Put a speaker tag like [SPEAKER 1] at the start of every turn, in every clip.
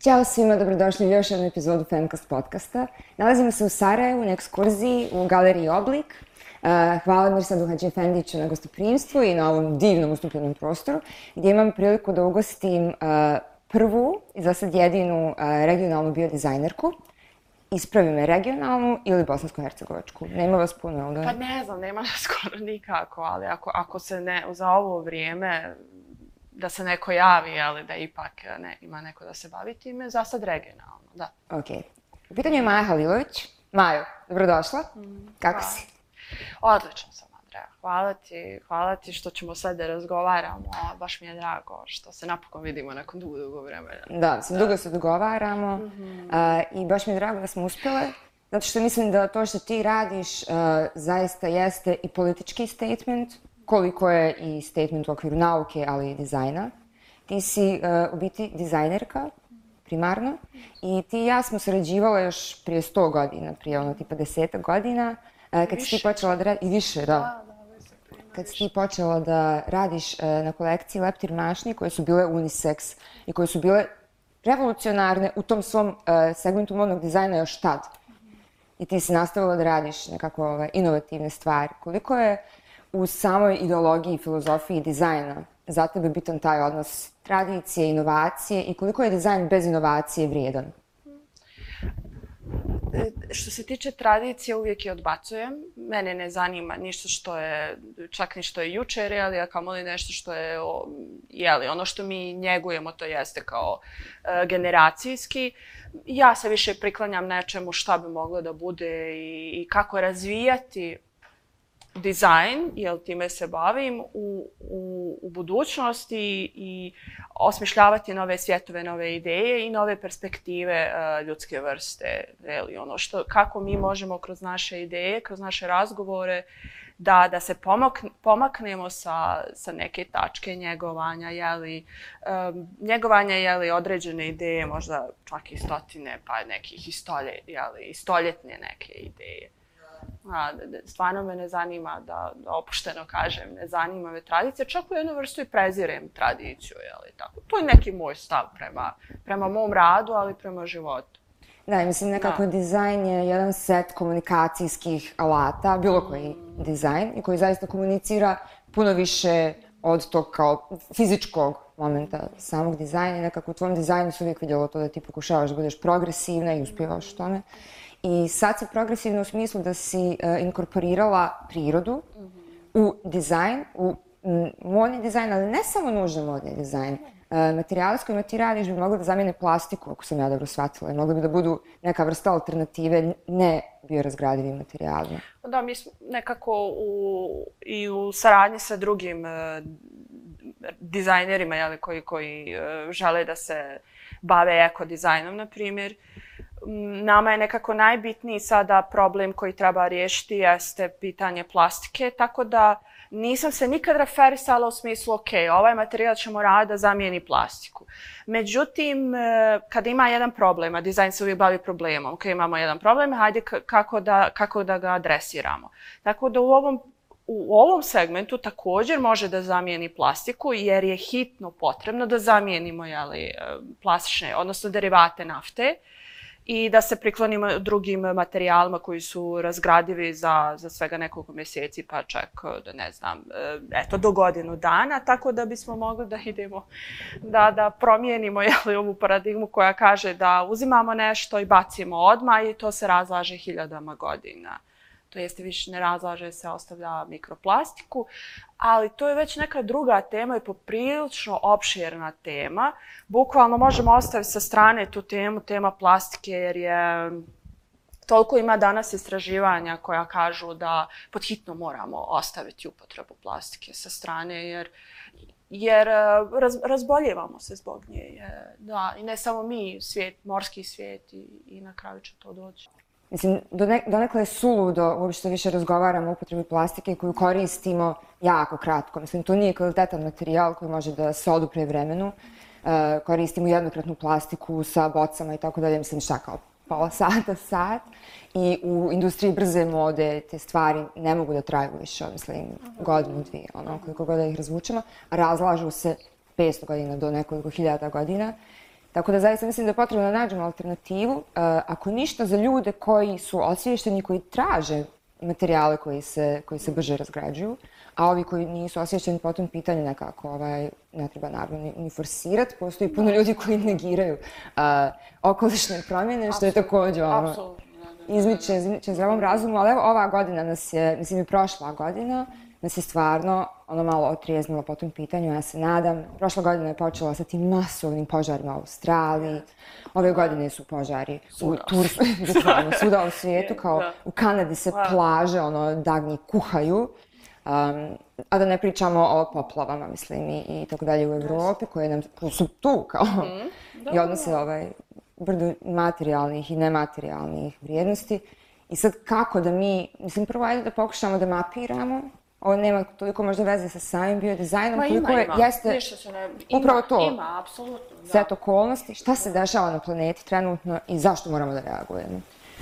[SPEAKER 1] Ćao svima, dobrodošli u još jednu epizodu Femcast podcasta. Nalazimo se u Sarajevu na ekskurziji u galeriji Oblik. Hvala Mirsadu Hadžiefendiću na gostoprimstvu i na ovom divnom ustupljenom prostoru, gdje imam priliku da ugostim prvu i za sad jedinu regionalnu biodizajnerku. Ispravi me, regionalnu ili bosansko-hercegovačku. Nema vas puno, jel da?
[SPEAKER 2] Pa ne znam, nema nas skoro nikako, ali ako se ne, za ovo vrijeme da se neko javi, ali da ipak ima neko da se bavi time, za sad regionalno, da.
[SPEAKER 1] Ok. U pitanju je Maja Halilović. Majo, dobrodošla. Kako si?
[SPEAKER 2] Odlično sam, Andreja. Hvala ti što ćemo sad da razgovaramo. Baš mi je drago što se napokon vidimo nakon dugo vremena.
[SPEAKER 1] Da, dugo se dogovaramo i baš mi je drago da smo uspjele, zato što mislim da to što ti radiš zaista jeste i politički statement, koliko je i statement u okviru nauke, ali i dizajna. Ti si u biti dizajnerka, primarno, i ti i ja smo sarađivale još prije 100 godina, prije tipa 10 godina, kad si ti počela da radiš, i više, da. Kad si ti počela da radiš na kolekciji Leptir mašnje, koje su bile unisex i koje su bile revolucionarne u tom svom segmentu modnog dizajna još tad. I ti si nastavila da radiš nekako inovativne stvari. Koliko je u samoj ideologiji, filozofiji dizajna za tebe bitan taj odnos tradicije, inovacije i koliko je dizajn bez inovacije vrijedan?
[SPEAKER 2] Što se tiče tradicije, uvijek je odbacujem. Mene ne zanima ništa što je, čak ni što je jučer, a kamoli nešto što je, ono što mi njegujemo, to jeste kao generacijski. Ja se više priklanjam nečemu šta bi moglo da bude i kako razvijati dizajn, jer time se bavim, u budućnosti i osmišljavati nove svjetove, nove ideje i nove perspektive ljudske vrste. Kako mi možemo kroz naše ideje, kroz naše razgovore da se pomaknemo sa neke tačke njegovanja, određene ideje, možda čak i stotine, pa nekih i stoljetne neke ideje. Stvarno me ne zanima, da opušteno kažem, ne zanima me tradicija, čak u jednu vrstu i prezirem tradiciju, tako. To je neki moj stav prema mom radu, ali prema životu.
[SPEAKER 1] Da, mislim nekako dizajn je jedan set komunikacijskih alata, bilo koji dizajn, i koji zaista komunicira puno više od tog kao fizičkog momenta samog dizajna. Nekako u tvom dizajnu se uvijek vidjelo to da ti pokušavaš da budeš progresivna i uspijevaš u tome. I sad si progresivna u smislu da si inkorporirala prirodu u dizajn, u modni dizajn, ali ne samo nužno modni dizajn. Materijali s kojima ti radiš bi mogli da zamijene plastiku, ako sam ja dobro shvatila, i mogli bi da budu neka vrsta alternative ne biorazgradivim materijalima.
[SPEAKER 2] Da, mi smo nekako i u saradnji sa drugim dizajnerima koji žele da se bave ekodizajnom, na primjer. Nama je nekako najbitniji sada problem koji treba riješiti jeste pitanje plastike, tako da nisam se nikad referisala u smislu ok, ovaj materijal ćemo raditi da zamijeni plastiku. Međutim, kada ima jedan problem, a dizajn se uvijek bavi problemom, ok, imamo jedan problem, hajde kako da ga adresiramo. Tako da u ovom segmentu također može da zamijeni plastiku jer je hitno potrebno da zamijenimo plastične, odnosno derivate nafte, i da se priklonimo drugim materijalima koji su razgradivi za svega nekoliko mjeseci, pa čak, do godinu dana, tako da bismo mogli da idemo, da promijenimo ovu paradigmu koja kaže da uzimamo nešto i bacimo odmah i to se razlaže hiljadama godina. To jeste više ne razlaže se, ostavlja mikroplastiku, ali to je već neka druga tema i poprilično opširna tema. Bukvalno možemo ostaviti sa strane tu tema plastike, jer je toliko ima danas istraživanja koja kažu da pod hitno moramo ostaviti upotrebu plastike sa strane, jer razboljevamo se zbog nje. Da, i ne samo mi, morski svijet i na kraju će to doći.
[SPEAKER 1] Mislim, donekle je suludo uopšte više razgovaramo o upotrebi plastike koju koristimo jako kratko. Mislim, to nije kvalitetan materijal koji može da se odupre vremenu. Koristimo jednokratnu plastiku sa bocama i tako dalje, mislim, šta kao pola sata, sat. I u industriji brze mode te stvari ne mogu da traju više, mislim, godinu, dvije, koliko god da ih razvučemo. Razlažu se 500 godina do nekoliko hiljada godina. Tako da zaista mislim da je potrebno da nađemo alternativu, ako ništa za ljude koji su osviješteni, koji traže materijale koji se brže razgrađuju, a ovi koji nisu osvješteni po tom pitanju nekako ne treba naravno ni forsirati. Postoji puno ljudi koji negiraju okolišne promjene, što je također izmiče zdravom razumu, ali evo ova godina nas je, mislim i prošla godina, nas je stvarno malo otrijeznila po tom pitanju, ja se nadam. Prošla godina je počela sa tim masovnim požarima u Australiji, ove godine su požari u Turskoj, bukvalno svuda u svijetu, kao u Kanadi se plaže, dagnji kuhaju, a da ne pričamo o poplavama, mislim, i tako dalje u Evropi, koje su tu, kao, i odnose brdo materijalnih i nematerijalnih vrijednosti. I sad kako da mi, mislim, prvo ajde da pokušamo da mapiramo. Ovo nema toliko možda veze sa samim biodizajnom, koliko jeste upravo to.
[SPEAKER 2] Ima, apsolutno.
[SPEAKER 1] Set okolnosti, šta se dešava na planeti trenutno i zašto moramo da reagujemo?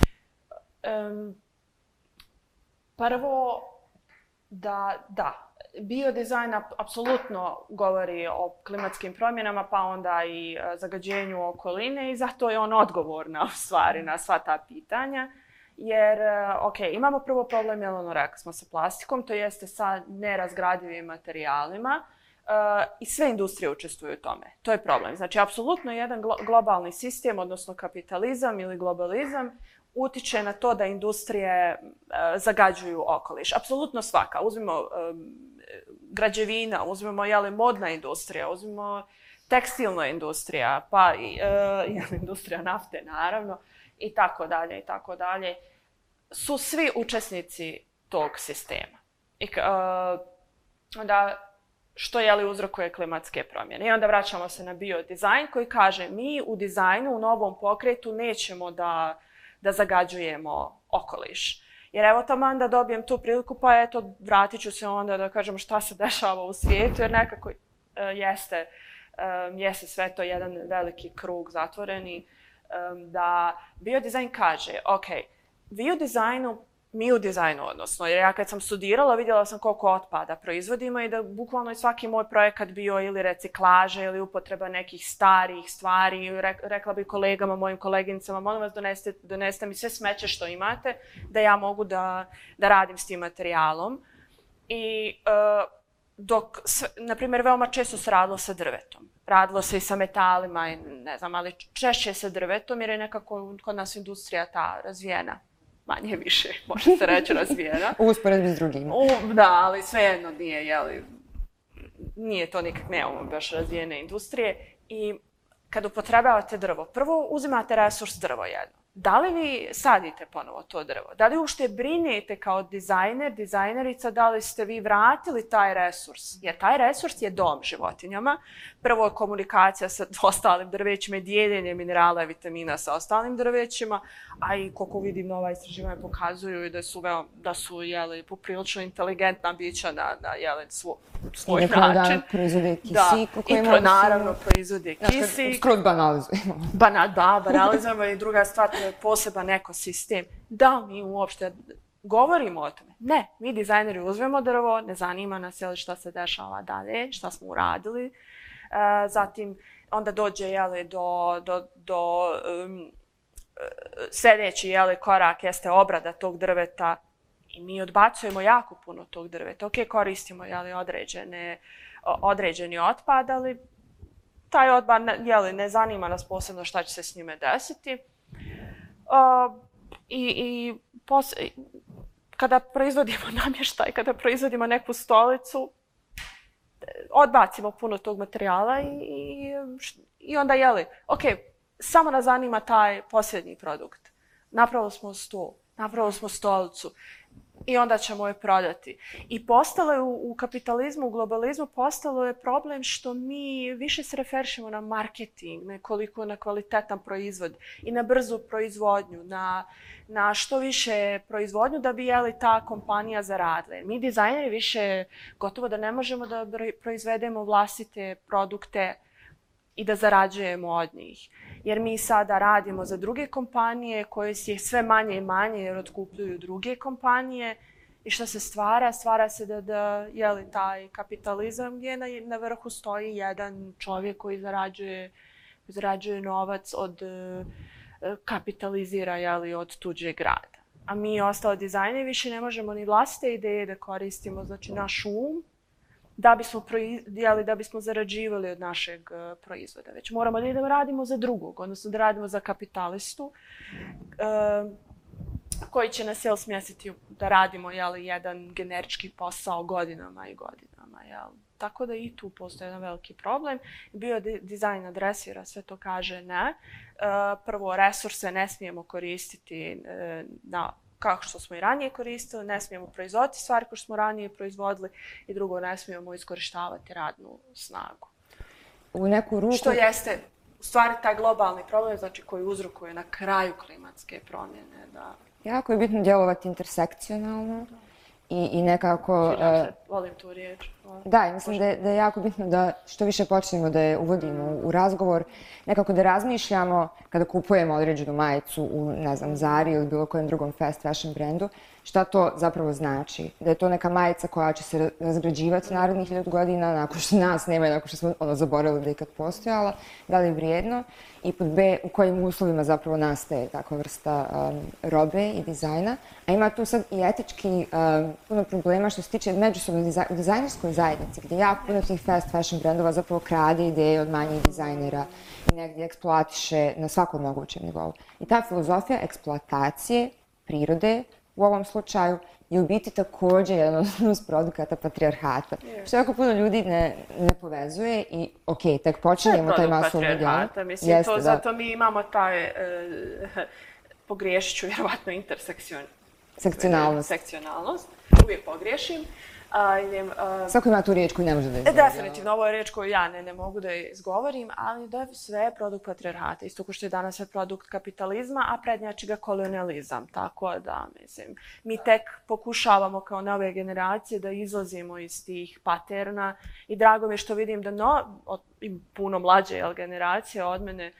[SPEAKER 2] Prvo, da, biodizajn apsolutno govori o klimatskim promjenama, pa onda i zagađenju okoline i zato je on odgovorna u stvari na sva ta pitanja. Jer, imamo prvo problem, rekli smo, sa plastikom, to jeste sa nerazgradivim materijalima i sve industrije učestvuju u tome. To je problem. Znači, apsolutno jedan globalni sistem, odnosno kapitalizam ili globalizam, utiče na to da industrije zagađuju okoliš. Apsolutno svaka. Uzmimo građevina, uzmimo modna industrija, uzmimo tekstilna industrija, pa i industrija nafte, naravno, i tako dalje, i tako dalje, su svi učesnici tog sistema. I onda, što uzrokuje klimatske promjene? I onda vraćamo se na biodizajn koji kaže mi u dizajnu, u novom pokretu, nećemo da zagađujemo okoliš. Jer evo taman da dobijem tu priliku, pa eto, vratit ću se onda da kažemo šta se dešava u svijetu, jer nekako jeste sve to jedan veliki krug zatvoreni, da biodizajn kaže, mi u dizajnu, odnosno, jer ja kad sam studirala vidjela sam koliko otpada proizvodimo i da bukvalno svaki moj projekat bio ili reciklaža ili upotreba nekih starih stvari. Rekla bi kolegama, mojim koleginicama, molim vas donesite mi sve smeće što imate da ja mogu da radim s tim materijalom. I dok, na primjer, veoma često se radilo sa drvetom. Radilo se i sa metalima, ne znam, ali češće sa drvetom jer je nekako kod nas industrija ta razvijena. Manje više, može se reći, razvijena.
[SPEAKER 1] U usporedbi s drugima.
[SPEAKER 2] Da, ali svejedno nije to nikak, nemamo baš razvijene industrije. I kad upotrebavate drvo, prvo uzimate resurs drvo jedno. Da li vi sadite ponovo to drvo? Da li uopšte brinete kao dizajner, dizajnerica, da li ste vi vratili taj resurs? Jer taj resurs je dom životinjama. Prvo je komunikacija sa ostalim drvećima i dijeljenje minerala i vitamina sa ostalim drvećima, a i koliko vidim nova istraživanja pokazuju da su poprilično inteligentna bića na svoj način.
[SPEAKER 1] Da proizvode kisik.
[SPEAKER 2] I naravno proizvode kisik.
[SPEAKER 1] Skroz banalizujemo.
[SPEAKER 2] Da, banalizujemo i druga stvar, to je poseban ekosistem. Da, mi uopšte govorimo o tome. Ne, mi dizajneri uzmemo drvo, ne zanima nas šta se dešava dalje, šta smo uradili. Zatim, onda dođe do sljedeći korak jeste obrada tog drveta i mi odbacujemo jako puno tog drveta. Koristimo određeni otpad, ali taj otpad ne zanima nas posebno šta će se s njime desiti. Kada proizvodimo namještaj, kada proizvodimo neku stolicu, odbacimo puno tog materijala i onda samo nas zanima taj posljednji produkt. Napravili smo stol, napravili smo stolicu i onda ćemo je prodati. I postalo je u kapitalizmu, u globalizmu, postalo je problem što mi više se referišemo na marketing, nekoliko na kvalitetan proizvod i na brzu proizvodnju, na što više proizvodnju da bi ta kompanija zaradila. Mi dizajneri više gotovo da ne možemo da proizvedemo vlastite produkte i da zarađujemo od njih. Jer mi sada radimo za druge kompanije koje je sve manje i manje jer otkupljuju druge kompanije. I što se stvara? Stvara se da taj kapitalizam gdje na vrhu stoji jedan čovjek koji zarađuje zarađuje novac kapitalizira od tuđeg rada. A mi ostali dizajneri više ne možemo ni vlastite ideje da koristimo, znači naš da bismo zarađivali od našeg proizvoda. Već moramo da radimo za drugog, odnosno da radimo za kapitalistu koji će nas smjestiti da radimo jedan generički posao godinama i godinama. Tako da i tu postoji jedan veliki problem. Biodizajn adresira sve to, kaže ne. Prvo, resurse ne smijemo koristiti kako što smo i ranije koristili, ne smijemo proizvoditi stvari koje smo ranije proizvodili i drugo, ne smijemo iskorištavati radnu snagu.
[SPEAKER 1] U neku ruku...
[SPEAKER 2] Što jeste u stvari taj globalni problem, znači koji uzrokuje na kraju klimatske promjene.
[SPEAKER 1] Jako je bitno djelovati intersekcionalno i nekako...
[SPEAKER 2] Volim tu riječ.
[SPEAKER 1] Da, i mislim da je jako bitno da što više počnemo da je uvodimo u razgovor, nekako da razmišljamo kada kupujemo određenu majicu u, ne znam, Zari ili bilo kojem drugom fast fashion brendu, šta to zapravo znači. Da je to neka majica koja će se razgrađivati narednih 1000 godina, nakon što nas nema i nakon što smo zaboravili da je ikad postojala, da li je vrijedno i pod B, u kojim uslovima zapravo nastaje takva vrsta robe i dizajna. A ima tu sad i etički puno problema što se tiče međusobno u dizajnerskoj zajednici, gdje jako puno tih fast fashion brendova zapravo krade ideje od manjih dizajnera i negdje eksploatiše na svakom mogućem nivou. I ta filozofija eksploatacije prirode u ovom slučaju je u biti također jedan od produkata patrijarhata. Što jako puno ljudi ne povezuje i tek počinjemo taj masovni djel.
[SPEAKER 2] Mislim, zato mi imamo taj, pogriješit ću vjerovatno sekcionalnost. Uvijek pogriješim.
[SPEAKER 1] Svako ima tu riječ koju ne može da izgovori.
[SPEAKER 2] Definitivno, ovo je riječ koju ja ne mogu da izgovorim, ali da je sve produkt patrijarhata. Isto kao što je danas sve produkt kapitalizma, a prednjači ga kolonijalizam. Tako da, mislim, mi tek pokušavamo kao nove generacije da izlazimo iz tih paterna i drago mi je što vidim da puno mlađe generacije od mene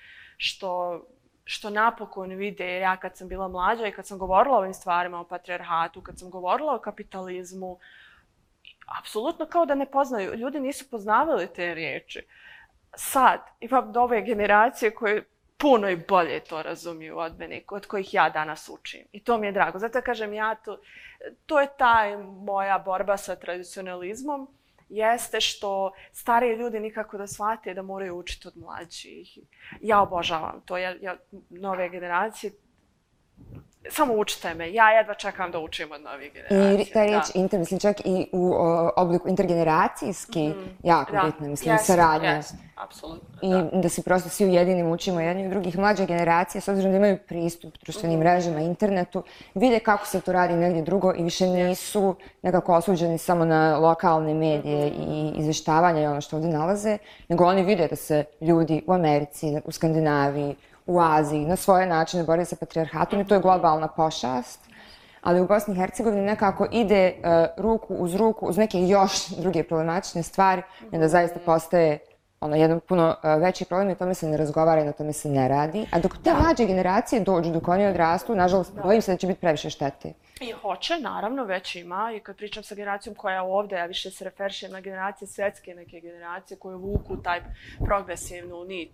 [SPEAKER 2] što napokon vide, jer ja kad sam bila mlađa i kad sam govorila o ovim stvarima, o patrijarhatu, kad sam govorila o kapitalizmu, apsolutno kao da ne poznaju. Ljudi nisu poznavali te riječi. Sad imam nove generacije koje puno i bolje to razumiju od mene, od kojih ja danas učim. I to mi je drago. Zato kažem, to je ta moja borba sa tradicionalizmom, jeste što stariji ljudi nikako da shvate da moraju učiti od mlađih. Ja obožavam to. Nove generacije, samo učite me, ja jedva čekam da učim od novih generacija.
[SPEAKER 1] I ta riječ inter, mislim, čak i u obliku intergeneracijski jako bitno, mislim, saradnja.
[SPEAKER 2] Apsolutno.
[SPEAKER 1] I da se prosto svi ujedinimo, učimo jedni od drugih. Mlađe generacije, s obzirom da imaju pristup društvenim mrežama, internetu, vide kako se to radi negdje drugo i više nisu nekako osuđeni samo na lokalne medije i izveštavanja i ono što ovdje nalaze, nego oni vide da se ljudi u Americi, u Skandinaviji, u Aziji, na svoje načine bore sa patrijarhatom i to je globalna pošast. Ali u Bosni i Hercegovini nekako ide ruku uz neke još druge problematične stvari i da zaista postaje jedan puno veći problem i o tome se ne razgovara i na tome se ne radi. A dok te mlađe generacije dođu, dok oni odrastu, nažalost, bojim se da će biti previše štete.
[SPEAKER 2] I hoće, naravno, već ima. I kad pričam sa generacijom koja je ovdje, ja više se referišem na generacije svjetske neke generacije koje vuku taj progresivnu nit,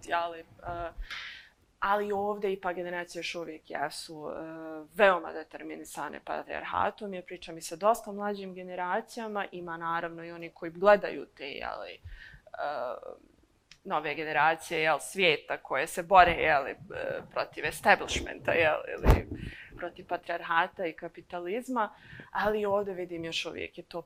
[SPEAKER 2] ali ovdje ipak generacije još uvijek jesu veoma determinisane patrijarhatom. Ja pričam i sa dosta mlađim generacijama, ima naravno i oni koji gledaju te nove generacije svijeta koje se bore protiv establishmenta ili protiv patrijarhata i kapitalizma, ali ovdje vidim još uvijek je to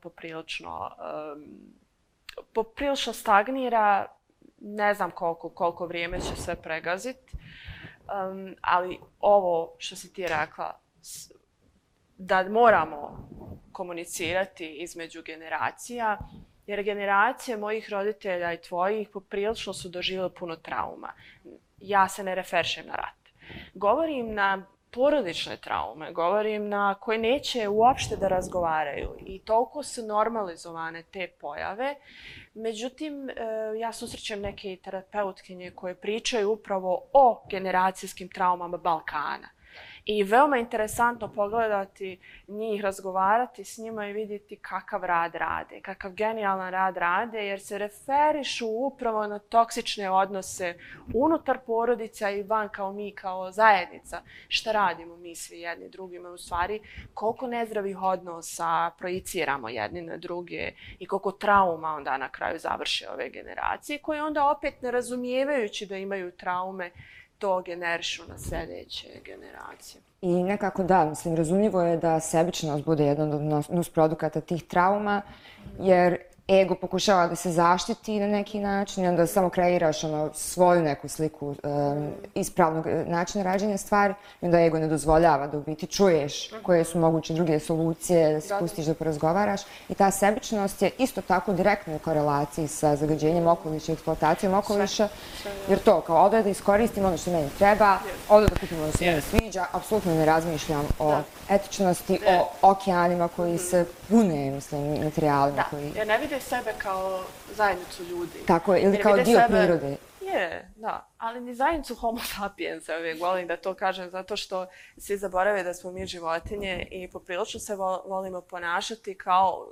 [SPEAKER 2] poprilično stagnira. Ne znam koliko vrijeme će sve pregaziti, ali ovo što si ti rekla, da moramo komunicirati između generacija, jer generacije mojih roditelja i tvojih poprilično su doživjeli puno trauma. Ja se ne referišem na rat. Govorim na porodične traume, govorim na koje neće uopšte da razgovaraju i toliko su normalizovane te pojave. Međutim, ja susrećem neke terapeutkinje koje pričaju upravo o generacijskim traumama Balkana. I veoma interesantno pogledati njih, razgovarati s njima i vidjeti kakav rad rade, kakav genijalan rad rade, jer se referišu upravo na toksične odnose unutar porodica i van kao mi, kao zajednica. Šta radimo mi svi jedni drugima, u stvari koliko nezdravih odnosa projiciramo jedni na druge i koliko trauma onda na kraju završe ove generacije, koje onda opet ne razumijevajući da imaju traume, to generišu na sljedeće generacije.
[SPEAKER 1] I nekako da, mislim, razumljivo je da sebičnost bude jedan od nusprodukata tih trauma, jer ego pokušava da se zaštiti na neki način i onda samo kreiraš svoju neku sliku ispravnog načina rađenja stvari i onda ego ne dozvoljava da u biti čuješ koje su moguće druge solucije, da se pustiš da porazgovaraš. I ta sebičnost je isto tako direktno u korelaciji sa zagađenjem okoliša i eksploatacijom okoliša, jer to kao ovdje da iskoristim ono što meni treba, ovdje da kupim ono što meni sviđa, apsolutno ne razmišljam o etičnosti, o okeanima koji se pune, mislim, materijalima koji...
[SPEAKER 2] Ja ne vide sebe kao zajednicu ljudi.
[SPEAKER 1] Tako je, ili kao dio prirode.
[SPEAKER 2] Je, da. Ali ni zajednicu homo sapiensa, uvijek volim da to kažem, zato što svi zaborave da smo mi životinje i poprilično se volimo ponašati kao...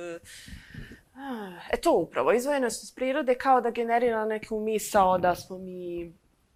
[SPEAKER 2] to upravo, izdvojenost iz prirode kao da generira neku misao da smo mi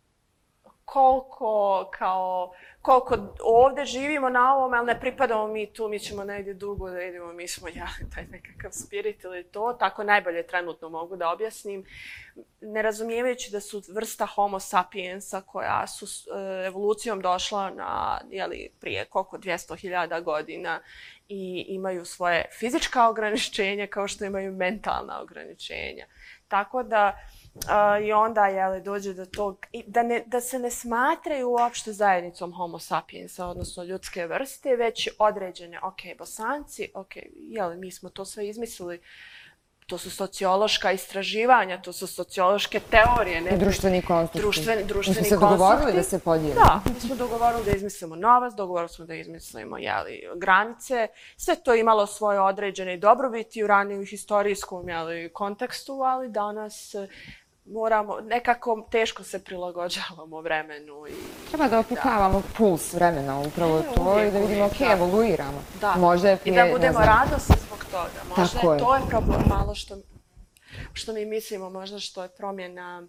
[SPEAKER 2] koliko ovdje živimo na ovom, ali ne pripadamo mi tu, mi ćemo negdje dugo da idemo, mi smo taj nekakav spirit ili to, tako najbolje trenutno mogu da objasnim, ne razumijevajući da su vrsta homo sapiensa koja su evolucijom došla na, prije koliko 200.000 godina i imaju svoje fizička ograničenja kao što imaju mentalna ograničenja. Tako da i onda dođe do tog, da se ne smatraju uopšte zajednicom homo sapiensa, odnosno ljudske vrste, već određene, Bosanci, mi smo to sve izmislili, to su sociološka istraživanja, to su sociološke teorije.
[SPEAKER 1] I društveni konstrukti.
[SPEAKER 2] Društveni
[SPEAKER 1] konstrukti. Mi smo se dogovorili da se podijeli.
[SPEAKER 2] Da, mi smo dogovorili da izmislimo novac, dogovorili smo da izmislimo granice. Sve to imalo svoje određene dobrobiti u ranijem historijskom kontekstu, ali danas moramo, nekako teško se prilagođavamo vremenu.
[SPEAKER 1] Treba da opipavamo puls vremena, upravo to, i da vidimo, evoluiramo.
[SPEAKER 2] Da, i da budemo radosni zbog toga. Možda to je problem malo što mi mislimo, možda što je promjena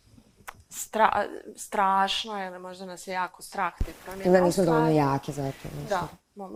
[SPEAKER 2] strašna, ili možda nas je jako strah te promjene.
[SPEAKER 1] Ili nismo dovoljno jaki za to.
[SPEAKER 2] Da,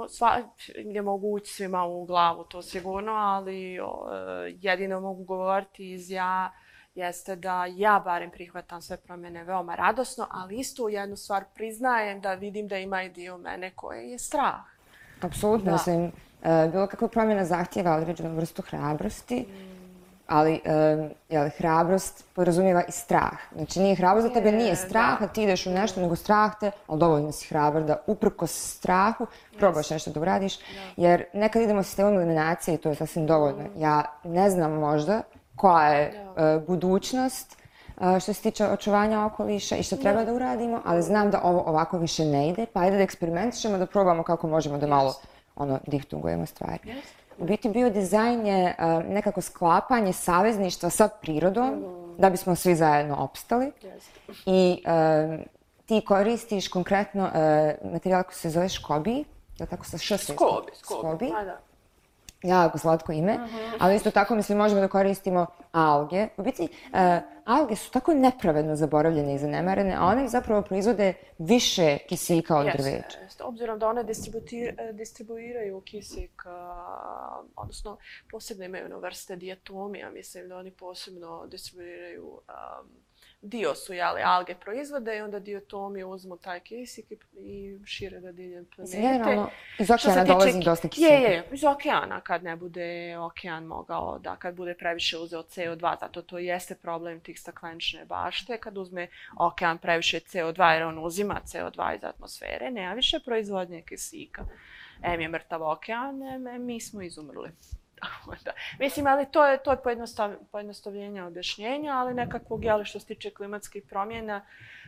[SPEAKER 2] je moguće svima u glavu, to sigurno, ali jedino mogu govoriti iz jeste da ja barem prihvatam sve promjene veoma radosno, ali isto jednu stvar priznajem da vidim da ima i dio mene koje je strah.
[SPEAKER 1] Apsolutno, mislim, bilo kakva promjena zahtjeva određenu vrstu hrabrosti, ali hrabrost podrazumijeva i strah. Znači nije hrabrost da tebe nije strah, da ti ideš u nešto, nego strah te, ali dovoljno si hrabar da uprkos strahu probaš nešto da uradiš, jer nekad idemo sistemom eliminacije i to je sasvim dovoljno. Ja ne znam možda koja je budućnost što se tiče očuvanja okoliša i što treba da uradimo, ali znam da ovo ovako više ne ide, pa ajde da eksperimentišemo, da probamo kako možemo da malo dihtungujemo stvari. U biti biodizajn je nekako sklapanje savezništva sa prirodom da bismo svi zajedno opstali i ti koristiš konkretno materijal koji se zove škobi, je tako sa š? Skobi. Jako slatko ime, ali isto tako mislim možemo da koristimo alge. U biti, alge su tako nepravedno zaboravljene i zanemarene, a one zapravo proizvode više kisika od drveća.
[SPEAKER 2] Obzirom da one distribuiraju kisik, odnosno posebno imaju vrste diatomija, mislim da oni posebno distribuiraju dio su alge proizvode i onda diatomi uzmu taj kisik i šire ga diljem planete.
[SPEAKER 1] Generalno, iz okeana dolazi dosta kisika.
[SPEAKER 2] Iz okeana, kad ne bude okean mogao da, kad bude previše uzeo CO2, zato to jeste problem tih staklenične bašte, kad uzme okean previše CO2 jer on uzima CO2 iz atmosfere, nema više proizvodnje kisika. Je mrtav okean, mi smo izumrli. Mislim, ali to je pojednostavljenje objašnjenja, ali nekakvog, što se tiče klimatskih promjena,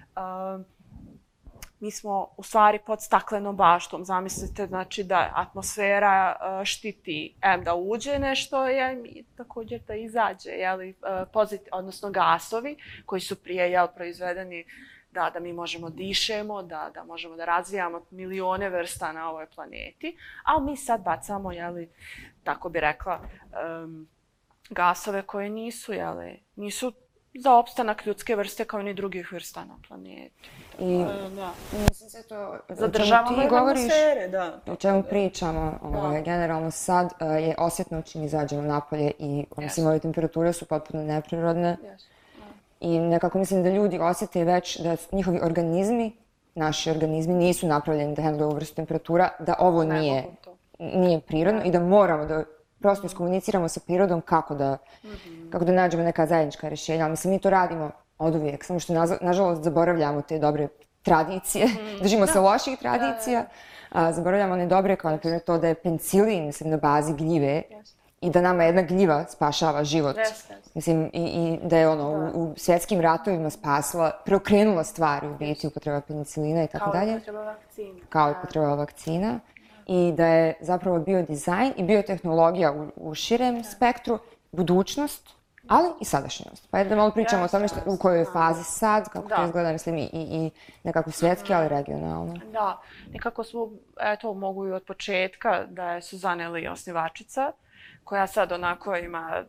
[SPEAKER 2] mi smo u stvari pod staklenom baštom. Zamislite, znači da atmosfera štiti da uđe nešto, i također da izađe, odnosno gasovi koji su prije proizvedeni da mi možemo dišemo, da možemo da razvijamo milione vrsta na ovoj planeti, ali mi sad bacamo, tako bi rekla, gasove koje nisu za opstanak ljudske vrste kao ni drugih vrsta na planeti.
[SPEAKER 1] I mislim se to,
[SPEAKER 2] zadržavamo atmosfere,
[SPEAKER 1] o čemu pričamo, generalno sad je osjetno čim izađemo napolje i ove temperature su potpuno neprirodne. I nekako mislim da ljudi osjete već da njihovi organizmi, naši organizmi, nisu napravljeni da handluju ovu vrstu temperatura, da ovo nije prirodno i da moramo da prosto iskomuniciramo sa prirodom kako da nađemo neka zajednička rješenja. Ali mislim, mi to radimo oduvijek, samo što nažalost zaboravljamo te dobre tradicije, držimo se loših tradicija, zaboravljamo one dobre, kao na primjer to da je penicilin, mislim, na bazi gljive i da nama jedna gljiva spašava život. Mislim, i da je u svjetskim ratovima preokrenula stvari u biti, upotreba penicilina i tako dalje. Kao i upotreba vakcina. I da je zapravo biodizajn i biotehnologija u širem spektru budućnost, ali i sadašnjost. Pa da malo pričamo o tome u kojoj je fazi sad, kako to izgleda, mislim, i nekako svjetski, ali regionalno.
[SPEAKER 2] Da, nekako smo, mogu i od početka da je Suzana Li osnivačica, koja sad onako ima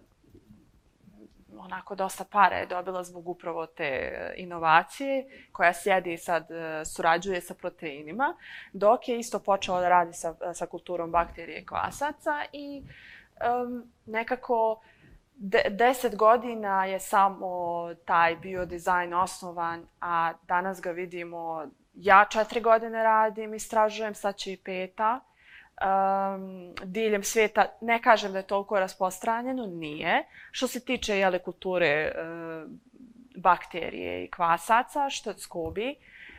[SPEAKER 2] dosta para je dobila zbog upravo te inovacije, koja sjedi i sad surađuje sa proteinima, dok je isto počela da radi sa kulturom bakterije i kvasaca i nekako 10 godina je samo taj biodizajn osnovan, a danas ga vidimo, ja 4 godine radim, istražujem, sad će i 5. Diljem svijeta, ne kažem da je toliko rasprostranjeno, nije. Što se tiče kulture bakterije i kvasaca, što je skobi.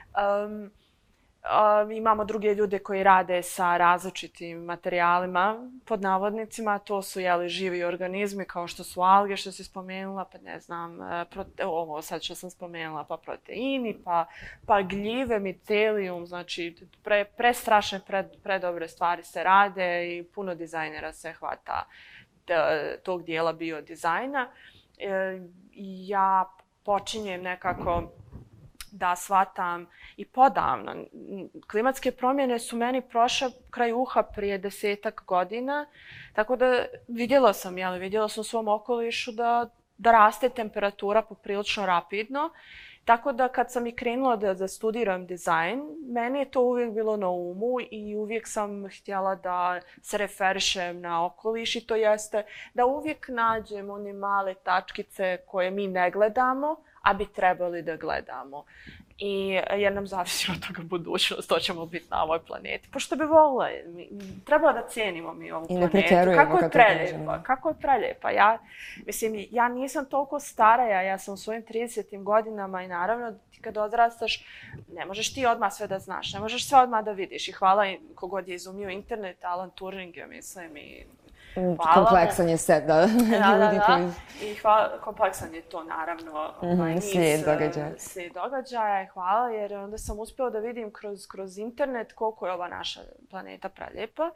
[SPEAKER 2] Imamo druge ljude koji rade sa različitim materijalima, pod navodnicima, to su živi organizmi kao što su alge, što si spomenula, pa ne znam, ovo sad što sam spomenula, pa proteini, pa gljive, micelijum, znači prestrašne, predobre stvari se rade i puno dizajnera se hvata tog dijela biodizajna. Ja počinjem nekako da shvatam i podavno. Klimatske promjene su meni prošle kraj uha prije 10-ak godina, tako da vidjela sam u svom okolišu da raste temperatura poprilično rapidno. Tako da kad sam i krenula da studiram dizajn, meni je to uvijek bilo na umu i uvijek sam htjela da se referišem na okoliš i to jeste da uvijek nađem one male tačkice koje mi ne gledamo, a bi trebali da gledamo. Jer nam zavisi od toga budućnost, to ćemo biti na ovoj planeti. Pošto bi volila, treba da cijenimo mi ovu planetu.
[SPEAKER 1] I ne pretjerujemo kad to kažemo.
[SPEAKER 2] Kako je preljepa. Ja nisam toliko stara, ja sam u svojim 30 godinama i naravno ti kad odrastaš, ne možeš ti odmah sve da znaš, ne možeš sve odmah da vidiš. I hvala kogod je izumio internet, Alan Turing, ja mislim, i
[SPEAKER 1] kompleksan je set, da.
[SPEAKER 2] I kompleksan je to, naravno, slijed događaja i hvala, jer onda sam uspjela da vidim kroz internet koliko je ova naša planeta preljepa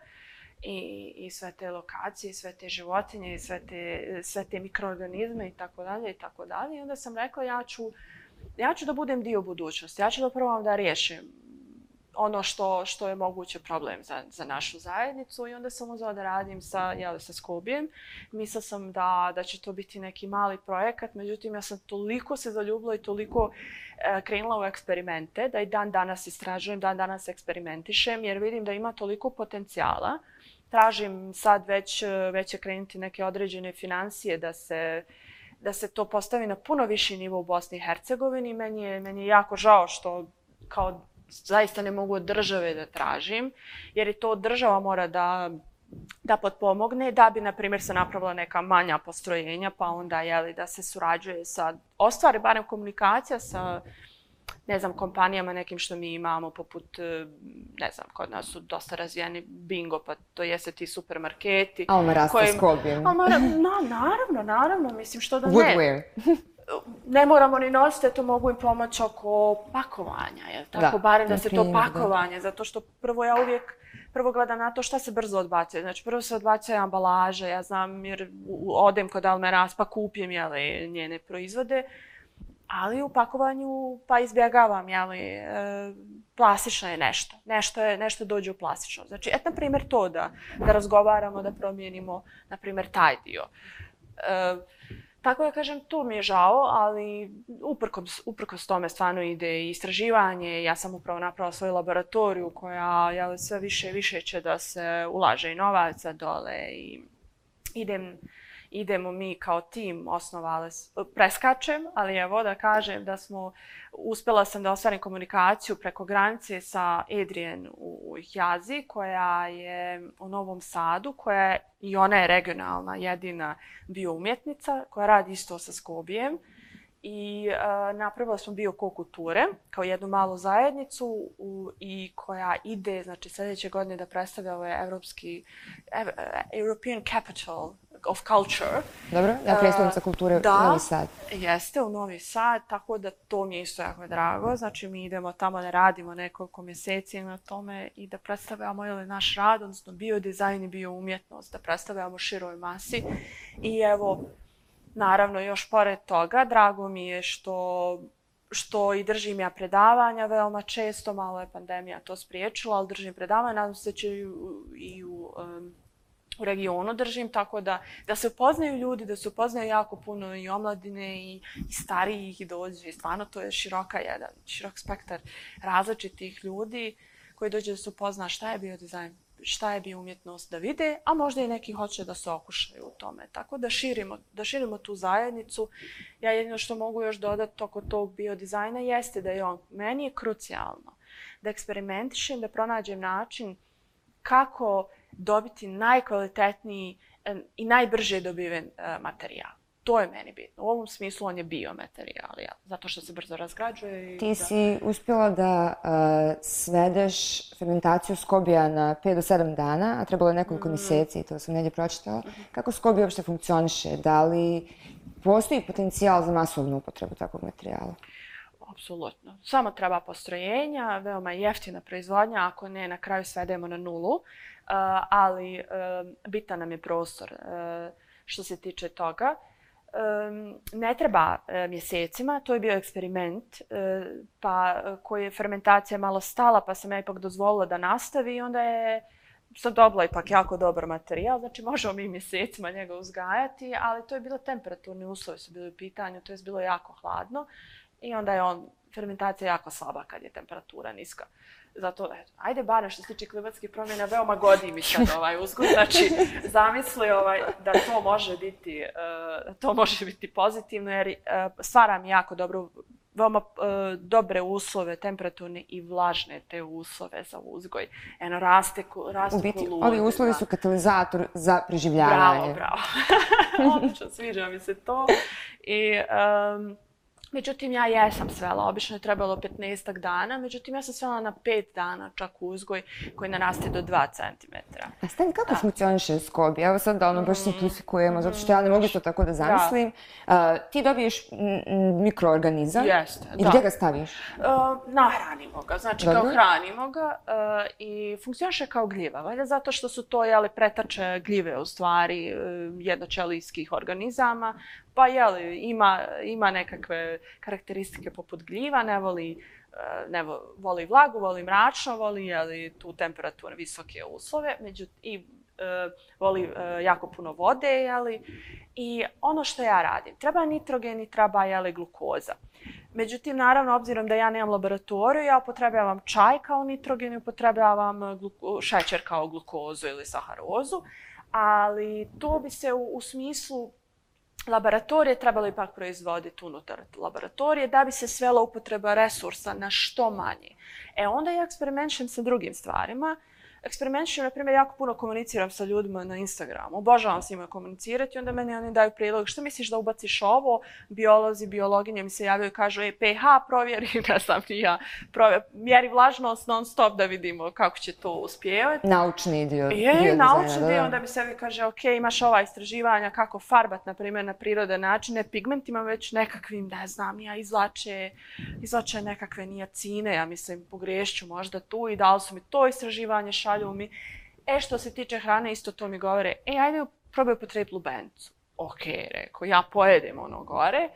[SPEAKER 2] i sve te lokacije, sve te životinje, i sve te mikroorganizme i tako dalje. I onda sam rekla ja ću da budem dio budućnosti, ja ću da probam da riješim ono što je moguće problem za našu zajednicu i onda sam uzela da radim sa Skobijem. Mislila sam da će to biti neki mali projekat, međutim ja sam toliko se zaljubila i toliko krenula u eksperimente da i dan danas istražujem, dan danas eksperimentišem jer vidim da ima toliko potencijala. Tražim sad već će krenuti neke određene financije da se to postavi na puno viši nivo u Bosni i Hercegovini. Meni je jako žao što kao zaista ne mogu od države da tražim, jer je to država mora da potpomogne, da bi, na primjer, se napravila neka manja postrojenja, pa onda da se surađuje ostvari barem komunikacija sa, ne znam, kompanijama nekim što mi imamo, poput, ne znam, kod nas su dosta razvijeni Bingo, pa to jeste ti supermarketi.
[SPEAKER 1] Alma Rasta s Skobijem.
[SPEAKER 2] Naravno, mislim što da ne.
[SPEAKER 1] Woodwear.
[SPEAKER 2] Ne moramo ni nositi, to mogu im pomoći oko pakovanja, jel tako? Barem da se to pakovanje, zato što prvo gledam na to šta se brzo odbacuje. Znači, prvo se odbacuje ambalaža, ja znam jer odem kod Alme Ras pa kupim njene proizvode. ali u pakovanju pa izbjegavam, plastično je nešto. Nešto dođe u plastično. Znači, na primjer to da razgovaramo, da promijenimo, na primjer, taj dio. Tako da kažem, to mi je žao, ali uprkos tome stvarno ide i istraživanje. Ja sam upravo napravila svoju laboratoriju koja sve više i više će da se ulaže i novaca dole i idemo mi kao tim osnovali, preskačem, ali evo da kažem da uspjela sam da ostvarim komunikaciju preko granice sa Adrian u Jazi, koja je u Novom Sadu, i ona je regionalna jedina bioumjetnica, koja radi isto sa Skobijem. I napravila smo Biokulture kao jednu malu zajednicu i koja ide, znači sljedeće godine da predstavlja ovaj European Capital of Culture.
[SPEAKER 1] Dobro, prijestolnica kulture u Novi Sad.
[SPEAKER 2] Jeste, u Novi Sad, tako da to mi je isto jako drago. Znači mi idemo tamo da radimo nekoliko mjeseci na tome i da predstavljamo naš rad, odnosno biodizajn i bioumjetnost, da predstavljamo široj masi. I evo, naravno, još pored toga, drago mi je što i držim ja predavanja veoma često, malo je pandemija to spriječila, ali držim predavanja, nadam se da će i u regionu držim, tako da se upoznaju ljudi, da se upoznaju jako puno i omladine i starijih i dođe. Stvarno to je širok spektar različitih ljudi koji dođe da se upozna šta je biodizajn, šta je bioumjetnost, da vide, a možda i neki hoće da se okušaju u tome. Tako da širimo tu zajednicu. Ja jedino što mogu još dodati oko tog biodizajna jeste da meni je krucijalno da eksperimentišem, da pronađem način kako dobiti najkvalitetniji i najbrže dobiven materijal. To je meni bitno. U ovom smislu on je biomaterijal, zato što se brzo razgrađuje.
[SPEAKER 1] Ti si uspjela da svedeš fermentaciju skobija na 5 do 7 dana, a trebalo je nekoliko mjeseci, to sam negdje pročitala. Kako skobija uopšte funkcioniše? Da li postoji potencijal za masovnu upotrebu takvog materijala?
[SPEAKER 2] Apsolutno. Samo treba postrojenja, veoma jeftina proizvodnja, ako ne, na kraju svedemo na nulu, ali bitan nam je prostor što se tiče toga. Ne treba mjesecima, to je bio eksperiment koji je fermentacija malo stala, pa sam ja ipak dozvolila da nastavi i onda sam dobila ipak jako dobar materijal, znači možemo mi mjesecima njega uzgajati, ali to je bilo temperaturni uslovi su bili u pitanju, to je bilo jako hladno i onda je fermentacija jako slaba kad je temperatura niska. Zato, ajde barem što se tiče klimatskih promjena, veoma godi mi sad uzgoj. Znači, zamisli da to može biti pozitivno, jer stvara mi jako veoma dobre uslove, temperaturne i vlažne te uslove za uzgoj. Raste
[SPEAKER 1] biti, ovi uslovi su katalizator za preživljavanje.
[SPEAKER 2] Bravo. Odlično, sviđa mi se to. Međutim, ja jesam svela, obično je trebalo 15 dana, međutim ja sam svela na 5 dana čak uzgoj koji naraste do 2 cm.
[SPEAKER 1] A Stani, kako funkcioniše skobij? Evo sad da baš simplifikujemo, zato što ja ne mogu to tako da zamislim. Ti dobiješ mikroorganizam i gdje ga staviš?
[SPEAKER 2] Nahranimo ga, znači kao hranimo ga i funkcioniše kao gljiva, valjda zato što su to pretače gljive u stvari jednoćelijskih organizama. Pa ima nekakve karakteristike poput gljiva, ne voli vlagu, voli mračno, voli tu temperaturu, visoke uslove i voli jako puno vode. I ono što ja radim, treba nitrogen i treba glukoza. Međutim, naravno, obzirom da ja nemam laboratoriju, ja upotrebljavam čaj kao nitrogen i upotrebljavam šećer kao glukozu ili saharozu, ali to bi se u smislu laboratorije trebalo ipak proizvoditi unutar laboratorije da bi se svela upotreba resursa na što manje. Onda ja eksperimentišem sa drugim stvarima. Eksperimentišem, na primjer, jako puno komuniciram sa ljudima na Instagramu. Obožavam s njima komunicirati i onda meni oni daju prilog. Što misliš da ubaciš ovo? Biolozi, biologinje mi se javljaju i kažu pH provjeri, ne znam ni ja, mjeri vlažnost non stop da vidimo kako će to uspijevati.
[SPEAKER 1] Naučni dio.
[SPEAKER 2] Naučni dio, onda mi sebi kaže ok, imaš ova istraživanja kako farbat, na primjer, na prirodan način, ne pigmentima, već nekakvim, ne znam, izlače nekakve nijacine, ja mislim, pogriješću možda tu i dali su mi to istraživanje, šalju mi. Što se tiče hrane, isto to mi govore, ajde probaj upotrebiti lubencu. Ok, rekao, ja pojedem ono gore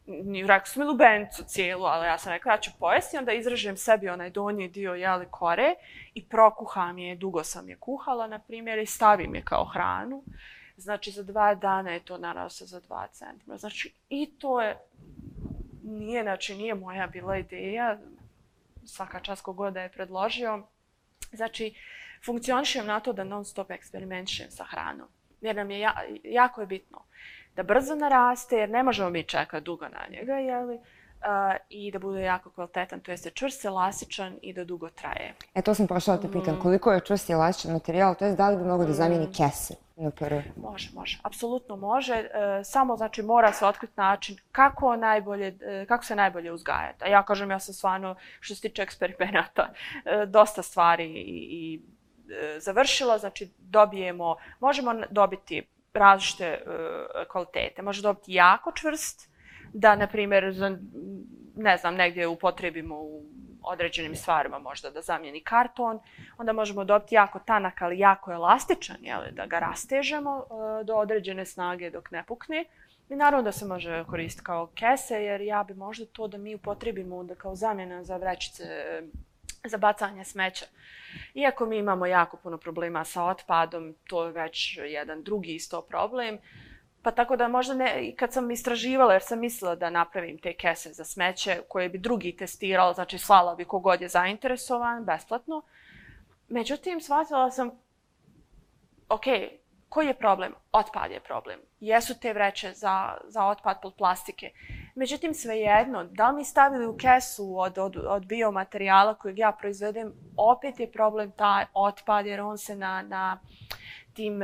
[SPEAKER 2] rekao sam mi lubenicu cijelu, ali ja sam rekla ja ću pojesti, onda izrežem sebi onaj donji dio jeli kore i prokuham je, dugo sam je kuhala, na primjer, i stavim je kao hranu. Znači, za 2 dana je to naraslo za 2 cm. Znači, i to je, nije moja bila ideja, svaka čast kogod da je predložio. Znači, funkcionišem na to da non stop eksperimentišem sa hranom. Jer nam je jako je bitno da brzo naraste, jer ne možemo mi čekati dugo na njega, jeli? I da bude jako kvalitetan, to jest čvrst, elastičan i da dugo traje.
[SPEAKER 1] To sam pošla da te pitam, koliko je čvrst i elastičan materijal, to jest da li bi mogao da zamijeni kese na prvi?
[SPEAKER 2] Može, apsolutno može, samo znači mora se otkriti način kako se najbolje uzgajati. A ja kažem, ja sam stvarno, što se tiče eksperimenata, dosta stvari i završila, znači možemo dobiti različite kvalitete. Može dobiti jako čvrst, da, na primjer, ne znam, negdje upotrijebimo u određenim stvarima možda da zamijeni karton. Onda možemo dobiti jako tanak, ali jako elastičan, da ga rastežemo do određene snage dok ne pukne. I naravno da se može koristiti kao kese, jer ja bi možda to da mi upotrijebimo da kao zamjena za vrećice za bacanje smeća. Iako mi imamo jako puno problema sa otpadom, to je već jedan drugi isto problem. Pa tako da možda ne, kad sam istraživala, jer sam mislila da napravim te kese za smeće koje bi drugi testirao, znači slala bi kogod je zainteresovan, besplatno. Međutim, shvatila sam, koji je problem? Otpad je problem. Jesu te vreće za otpad od plastike. Međutim, svejedno, da li mi stavili u kesu od biomaterijala kojeg ja proizvedem, opet je problem taj otpad, jer on se na tim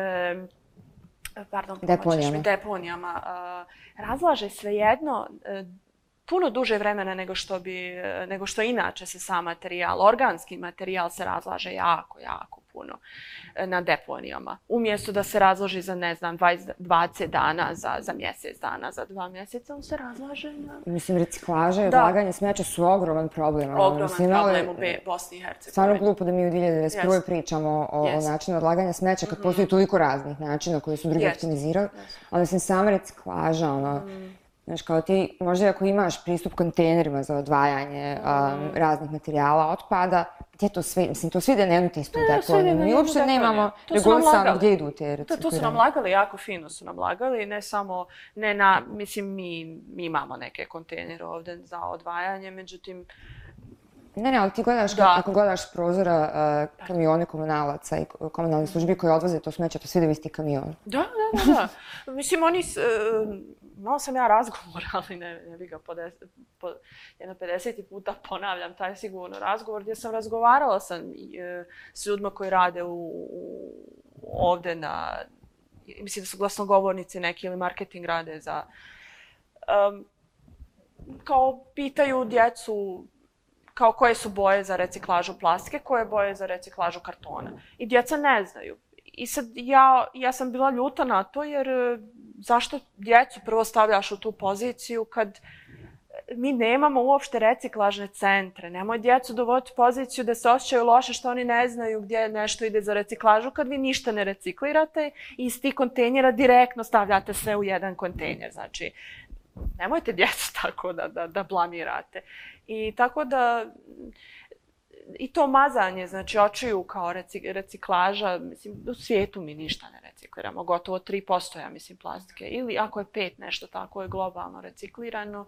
[SPEAKER 2] deponijama razlaže svejedno puno duže vremena nego što inače se sam materijal, organski materijal se razlaže jako puno na deponijama. Umjesto da se razloži za, ne znam, 20 dana, za mjesec dana, za 2 mjeseca, on se razlaže na...
[SPEAKER 1] Mislim, reciklaža i odlaganje smeća su ogroman problem.
[SPEAKER 2] Ogroman problem u Bosni i Hercegovini.
[SPEAKER 1] Stvarno glupo da mi u 2021. pričamo o načinu odlaganja smeća kad postoji toliko raznih načina koji su drugi optimizirali. Ali mislim, sama reciklaža, znaš, kao ti, možda ako imaš pristup kontejnerima za odvajanje raznih materijala, otpada, gdje to sve, mislim, to svi ide na jednu te istu deponiju. Mi uopšte nemamo regulisano gdje idu te reciklirane.
[SPEAKER 2] To su nam lagali, jako fino su nam lagali, mislim, mi imamo neke kontejnere ovdje za odvajanje, međutim...
[SPEAKER 1] Ne, ali ti gledaš, ako gledaš s prozora kamione komunalaca i komunalne službi koje odvoze to smeće, to svi ide u isti kamion.
[SPEAKER 2] Da. Mislim, imala sam ja razgovor, ali ne bi ga jedno 50 puta ponavljam taj sigurno razgovor, gdje sam razgovarala s ljudima koji rade ovdje mislim da su glasnogovornici neki ili marketing rade kao pitaju djecu kao koje su boje za reciklažu plastike, koje boje za reciklažu kartona. I djeca ne znaju. I sad ja sam bila ljuta na to jer zašto djecu prvo stavljaš u tu poziciju kad mi nemamo uopšte reciklažne centre. Nemoj djecu dovoditi u poziciju da se osjećaju loše što oni ne znaju gdje nešto ide za reciklažu kad vi ništa ne reciklirate i iz tih kontejnera direktno stavljate sve u jedan kontejner. Znači, nemojte djecu tako da blamirate. I tako da, i to mazanje, znači očiju kao reciklaža, mislim, u svijetu mi ništa ne recikliramo, gotovo 3%, ja mislim, plastike. Ili ako je 5 nešto tako je globalno reciklirano,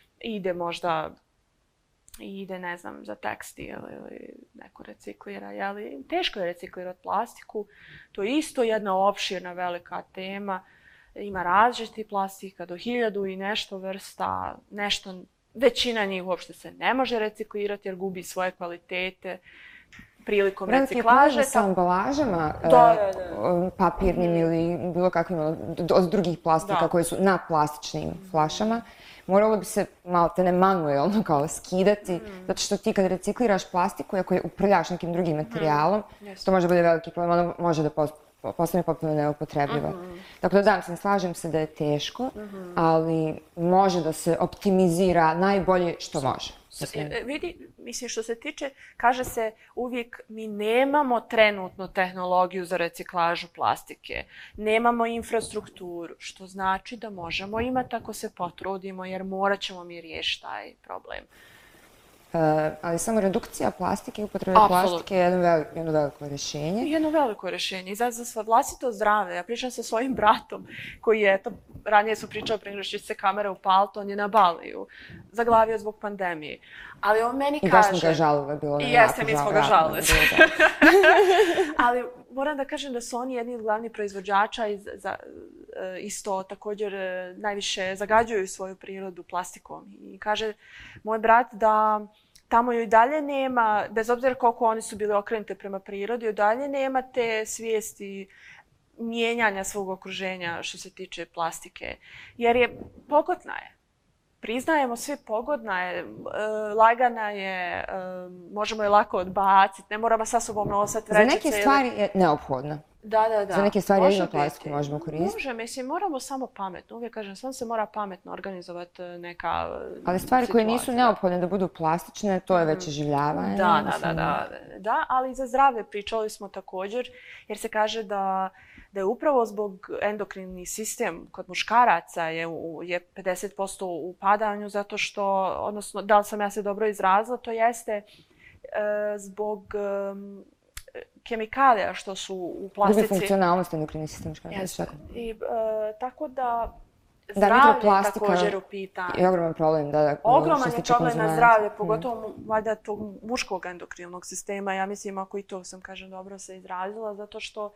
[SPEAKER 2] ide, ne znam, za tekstil ili neko reciklira, jeli, teško je reciklirati plastiku, to je isto jedna opširna velika tema, ima različitih plastika do 1000 i nešto vrsta, većina njih uopšte se ne može reciklirati jer gubi svoje kvalitete prilikom reciklaže.
[SPEAKER 1] Veliki je sa ambalažama, papirnim ili bilo kakvim od drugih plastika koji su na plastičnim flašama. Moralo bi se maltene manuelno kao skidati, zato što ti kad recikliraš plastiku, ako je uprljaš nekim drugim materijalom, to može biti veliki problem, ono može da postane potpuno neupotrebljiva. Tako da slažem se da je teško, ali može da se optimizira najbolje što može.
[SPEAKER 2] Vidi, mislim što se tiče, kaže se uvijek mi nemamo trenutno tehnologiju za reciklažu plastike, nemamo infrastrukturu, što znači da možemo imati ako se potrudimo jer morat ćemo mi riješiti taj problem.
[SPEAKER 1] Ali samo redukcija plastike i upotrebe plastike je jedno veliko rješenje.
[SPEAKER 2] Jedno veliko rješenje i za svoje vlastito zdravlje. Ja pričam sa svojim bratom koji je, ranije su pričali prije nego što se kamera upalila, on je na Baliju, zaglavio zbog pandemije. Ali on meni kaže...
[SPEAKER 1] I baš smo ga žalili, bilo
[SPEAKER 2] je jako žalili. I jeste, mi smo ga žalili. Ali moram da kažem da su oni jedni od glavnih proizvođača i isto također najviše zagađuju svoju prirodu plastikom. I kaže moj brat da tamo joj dalje nema, bez obzira koliko oni su bili okrenuti prema prirodi, joj dalje nema te svijesti mijenjanja svog okruženja što se tiče plastike. Jer je pogodna je. Priznajemo svi, pogodna je, lagana je, možemo je lako odbaciti, ne moramo sa sobom nosati vrećice.
[SPEAKER 1] Za neke stvari je neophodna.
[SPEAKER 2] Da.
[SPEAKER 1] Za neke stvari jedino plastiku možemo koristiti.
[SPEAKER 2] Može, mislim, moramo samo pametno. Uvijek kažem, samo se mora pametno organizovati neka
[SPEAKER 1] ali stvari koje nisu neophodne da budu plastične, to je već življavanje.
[SPEAKER 2] Da, ali za zdravlje pričali smo također, jer se kaže da je upravo zbog endokrinni sistem kod muškaraca je 50% u padanju, zato što, odnosno, da li sam ja se dobro izrazila, to jeste zbog kemikalija što su u plastici.
[SPEAKER 1] Drugi funkcionalnost endokrinni sistem muškaraca.
[SPEAKER 2] I tako da zdravlje također u pitanju.
[SPEAKER 1] Je ogroman problem.
[SPEAKER 2] Ogroman je problem na zdravlje, pogotovo valjda tog muškog endokrinog sistema. Ja mislim, ako i to sam, kažem, dobro se izrazila, zato što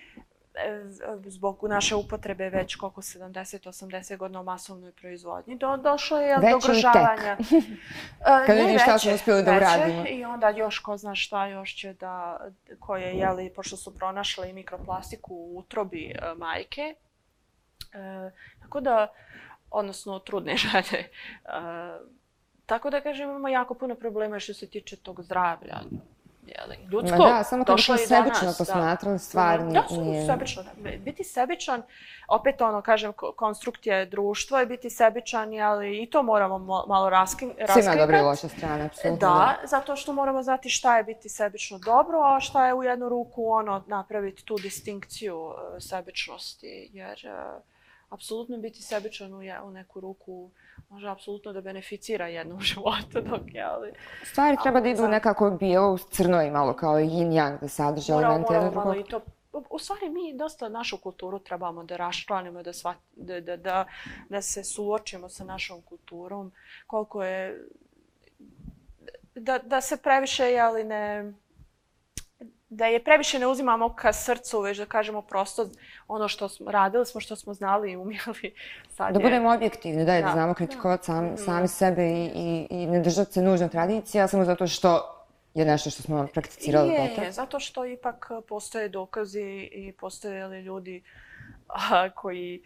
[SPEAKER 2] zbog naše upotrebe već koliko 70-80 godina u masovnoj proizvodnji. Došlo je do ugrožavanja.
[SPEAKER 1] Već ili tek? Kad vidim šta smo uspjeli da uradimo.
[SPEAKER 2] I onda još ko zna šta još će da, koje, jeli, pošto su pronašle i mikroplastiku u utrobi majke. Tako da, odnosno trudne žene. Tako da, kažem, imamo jako puno problema što se tiče tog zdravlja. Ljudsko,
[SPEAKER 1] da, samo kad bi to sebično posmatrali, stvarni
[SPEAKER 2] nije... Da, sebično. Biti sebičan, opet kažem, konstrukt je društvo je biti sebičan, ali i to moramo malo raskrinkati.
[SPEAKER 1] Svi ima dobre i loše strane, apsolutno.
[SPEAKER 2] Da, zato što moramo znati šta je biti sebično dobro, a šta je u jednu ruku napraviti tu distinkciju sebičnosti, jer apsolutno biti sebičan u neku ruku može apsolutno da beneficira jednom životu dok je, ali...
[SPEAKER 1] Stvari treba da idu nekako bijelo uz crno i malo kao yin-yang da sadrže elemente jedno drugog.
[SPEAKER 2] Moramo i to... U stvari mi dosta našu kulturu trebamo da raščlanimo, da se suočimo sa našom kulturom, koliko je... Da se previše, ali ne... Da je previše ne uzimamo ka srcu, već da kažemo prosto ono što smo radili, što smo znali i umjeli.
[SPEAKER 1] Da budemo objektivni, da znamo kritikovati sami sebe i ne držati se nužno tradicija, samo zato što je nešto što smo prakticirali.
[SPEAKER 2] Je, zato što ipak postoje dokazi i postoje ljudi koji...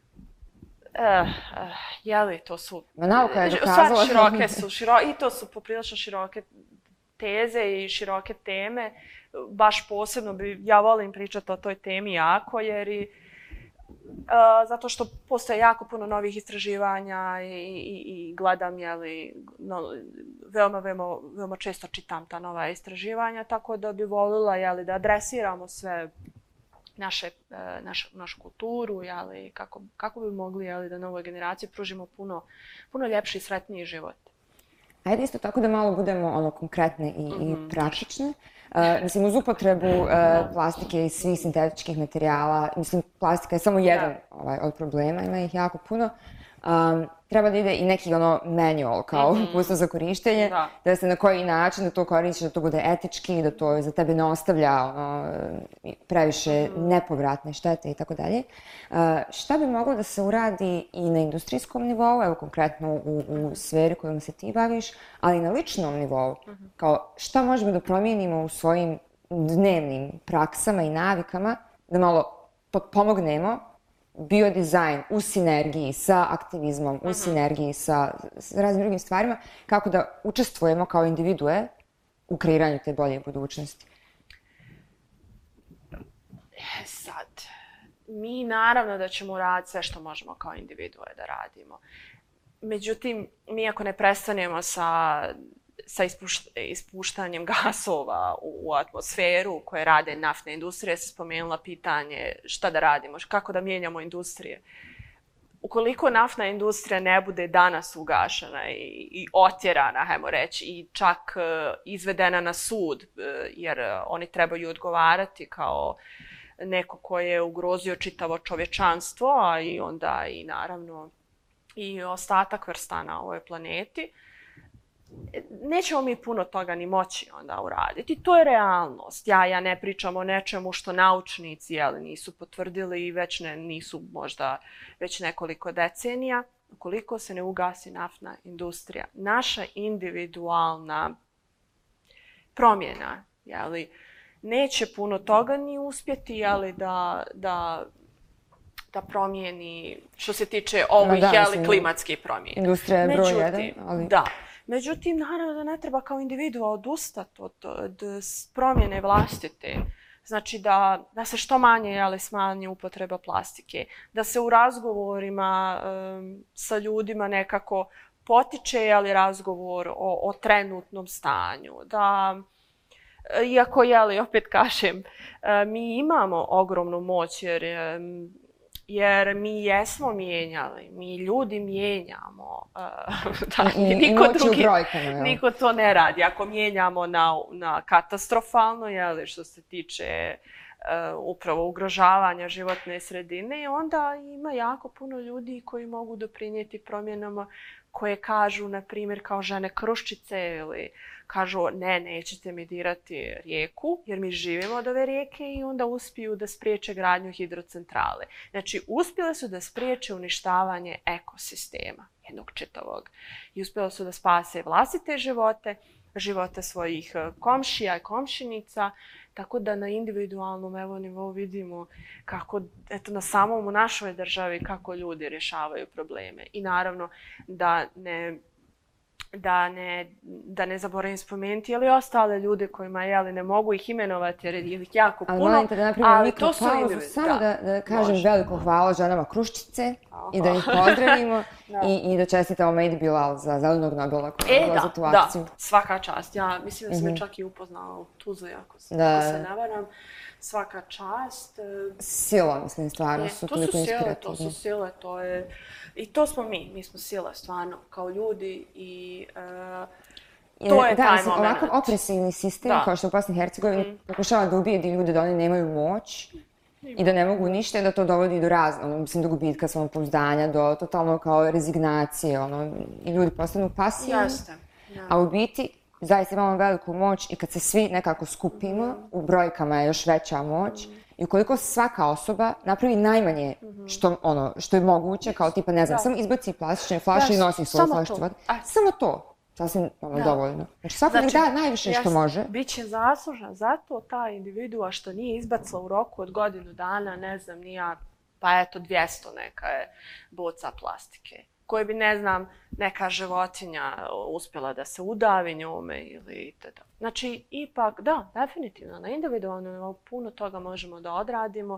[SPEAKER 2] Jeli, to su...
[SPEAKER 1] Nauka je dokazala.
[SPEAKER 2] Široke su, i to su poprilično široke teze i široke teme. Baš posebno ja volim pričati o toj temi jako, jer zato što postoje jako puno novih istraživanja i gledam, veoma često čitam ta nova istraživanja, tako da bi volila da adresiramo sve našu kulturu, kako bi mogli da novoj generaciji pružimo puno ljepši i sretniji život.
[SPEAKER 1] Ajde isto tako da malo budemo konkretne i praktične. Mislim, uz upotrebu plastike i svih sintetičkih materijala, mislim, plastika je samo jedan od problema, ima ih jako puno. Treba da ide i neki manual kao uputstvo za korištenje, da se na koji način da to koristiš, da to bude etički, da to za tebe ne ostavlja previše nepovratne štete i tako dalje. Šta bi moglo da se uradi i na industrijskom nivou, evo konkretno u sferi kojom se ti baviš, ali i na ličnom nivou, kao šta možemo da promijenimo u svojim dnevnim praksama i navikama, da malo pomognemo biodizajn u sinergiji sa aktivizmom, u sinergiji sa raznim drugim stvarima, kako da učestvujemo kao individue u kreiranju te bolje budućnosti.
[SPEAKER 2] Sad, mi naravno da ćemo raditi sve što možemo kao individue da radimo. Međutim, mi ako ne prestanemo sa ispuštanjem gasova u atmosferu koje rade naftne industrije, se spomenula pitanje šta da radimo, kako da mijenjamo industrije. Ukoliko naftna industrija ne bude danas ugašena i otjerana, hajmo reći, i čak izvedena na sud, jer oni trebaju odgovarati kao neko ko je ugrozio čitavo čovječanstvo, a i onda i naravno i ostatak vrsta na ovoj planeti, nećemo mi puno toga ni moći onda uraditi. To je realnost. Ja ne pričam o nečemu što naučnici nisu potvrdili i nisu možda već nekoliko decenija. Ukoliko se ne ugasi naftna industrija, naša individualna promjena, neće puno toga ni uspjeti, da promijeni što se tiče ovih klimatskih promjena.
[SPEAKER 1] Industrija je broj jedan, ali...
[SPEAKER 2] Da. Međutim, naravno da ne treba kao individua odustati od promjene vlastite. Znači da se što manje smanji upotreba plastike. Da se u razgovorima sa ljudima nekako potiče razgovor o trenutnom stanju. Da, iako, opet kažem, mi imamo ogromnu moć jer mi jesmo mijenjali, mi ljudi mijenjamo. Niko to ne radi. Ako mijenjamo na katastrofalno, što se tiče upravo ugrožavanja životne sredine, onda ima jako puno ljudi koji mogu doprinijeti promjenama koje kažu, na primjer, kao žene Kruščice ili kažu nećete mi dirati rijeku jer mi živimo od ove rijeke i onda uspiju da spriječe gradnju hidrocentrale. Znači, uspjele su da spriječe uništavanje ekosistema jednog čitavog i uspjele su da spase vlastite živote svojih komšija i komšinica, tako da na individualnom nivou vidimo kako, na samom u našoj državi, kako ljudi rješavaju probleme. I naravno da ne zaboravim spomenuti, ali ostale ljude kojima ne mogu ih imenovati jer je ih jako puno.
[SPEAKER 1] Ali molite da napravimo mikropauzu, samo da kažem veliko hvala ženama Kruščice i da ih pozdravimo i da čestitamo Mejdi Bilal za zelenog Nobela koja je bila za tu akciju.
[SPEAKER 2] Da, svaka čast. Ja mislim da sam me čak i upoznala u Tuzli, ako se ne varam. Svaka čast.
[SPEAKER 1] Sila, mislim, stvarno su toliko inspirativni.
[SPEAKER 2] To su sile, to je... I to smo mi smo sila, stvarno, kao ljudi i to je taj moment.
[SPEAKER 1] Ovakav opresivni sistem, kao što u Bosni i Hercegovini, pokušava da ubijedi ljude da oni nemaju moć i da ne mogu ništa i da to dovodi do do gubitka samopouzdanja, do totalno kao rezignacije, i ljudi postanu pasivni. A u biti, zaista imamo veliku moć i kad se svi nekako skupimo, u brojkama je još veća moć. I ukoliko svaka osoba napravi najmanje što je moguće, kao tipa, ne znam, samo izbaci plastične flaše i nosi svoju flašicu vode. Samo to. Sasvim dovoljno. Znači svako nek da najviše što može.
[SPEAKER 2] Biće zaslužan zato ta individua što nije izbacila u roku od godinu dana, ne znam, 200 neka je boca plastike. Koje bi, ne znam, neka životinja uspjela da se udavi njome ili tada. Znači, ipak, da, definitivno, na individualnom puno toga možemo da odradimo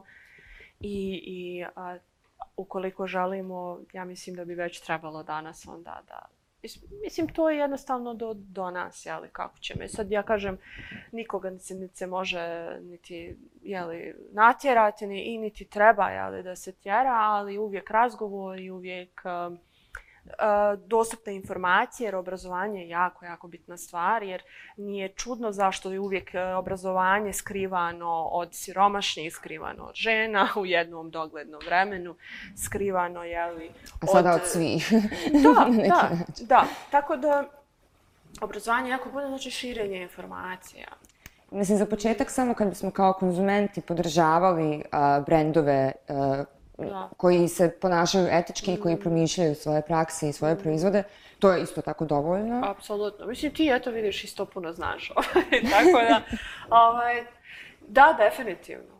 [SPEAKER 2] i ukoliko želimo, ja mislim da bi već trebalo danas onda da... Mislim, to je jednostavno do nas, kako ćemo. Sad ja kažem, nikoga niti se može niti natjerati, niti treba da se tjera, ali uvijek razgovor i uvijek... dostupne informacije, jer obrazovanje je jako, jako bitna stvar, jer nije čudno zašto je uvijek obrazovanje skrivano od siromašnih, skrivano od žena u jednom doglednom vremenu, skrivano
[SPEAKER 1] a sada od svih.
[SPEAKER 2] Da. Tako da obrazovanje jako puno znači širenje informacija.
[SPEAKER 1] Mislim, za početak samo kad bismo kao konzumenti podržavali brendove koji se ponašaju etički i koji promišljaju svoje prakse i svoje proizvode, to je isto tako dovoljno.
[SPEAKER 2] Apsolutno. Mislim, ti vidiš isto puno znaš. Tako da, da, definitivno.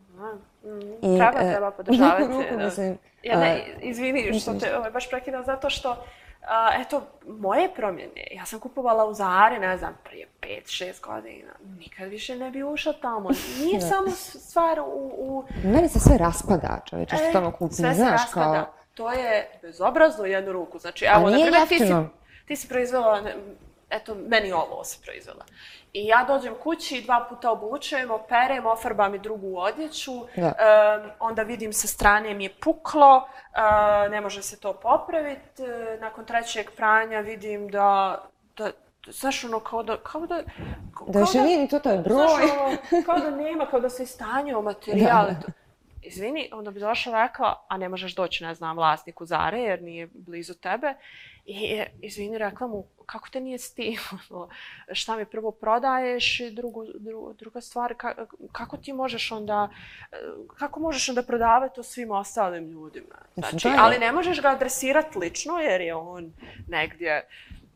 [SPEAKER 2] Treba podržavati.
[SPEAKER 1] Mislim...
[SPEAKER 2] Izvini što te baš prekidam, zato što Eto, moje promjene, ja sam kupovala u Zari, ne znam, prije 5-6 godina. Nikad više ne bi ušla tamo. Nije samo stvar u...
[SPEAKER 1] Meni se sve raspada, čovječe, što tamo kupim.
[SPEAKER 2] Sve se raspada. To je bezobrazno u jednu ruku. Znači, evo,
[SPEAKER 1] nije jeftino.
[SPEAKER 2] Ti si proizvela, eto, meni ovo se proizvela. I ja dođem kući, 2 puta obučem, operem, ofarbam i drugu odjeću, onda vidim sa strane mi je puklo, ne može se to popraviti, nakon 3. pranja vidim da znaš ono, kao da...
[SPEAKER 1] Da više nije ni to je broj.
[SPEAKER 2] Znaš ono, kao da nema, kao da se istanjio materijal. Izvini, onda bi došla rekla, a ne možeš doći, ne znam, vlasniku Zare jer nije blizu tebe. I izvini, rekla mu, kako te nije stiglo? Šta mi prvo prodaješ? Druga stvar, kako ti možeš onda, kako možeš onda prodavati to svim ostalim ljudima? Znači, ali ne možeš ga adresirati lično jer je on negdje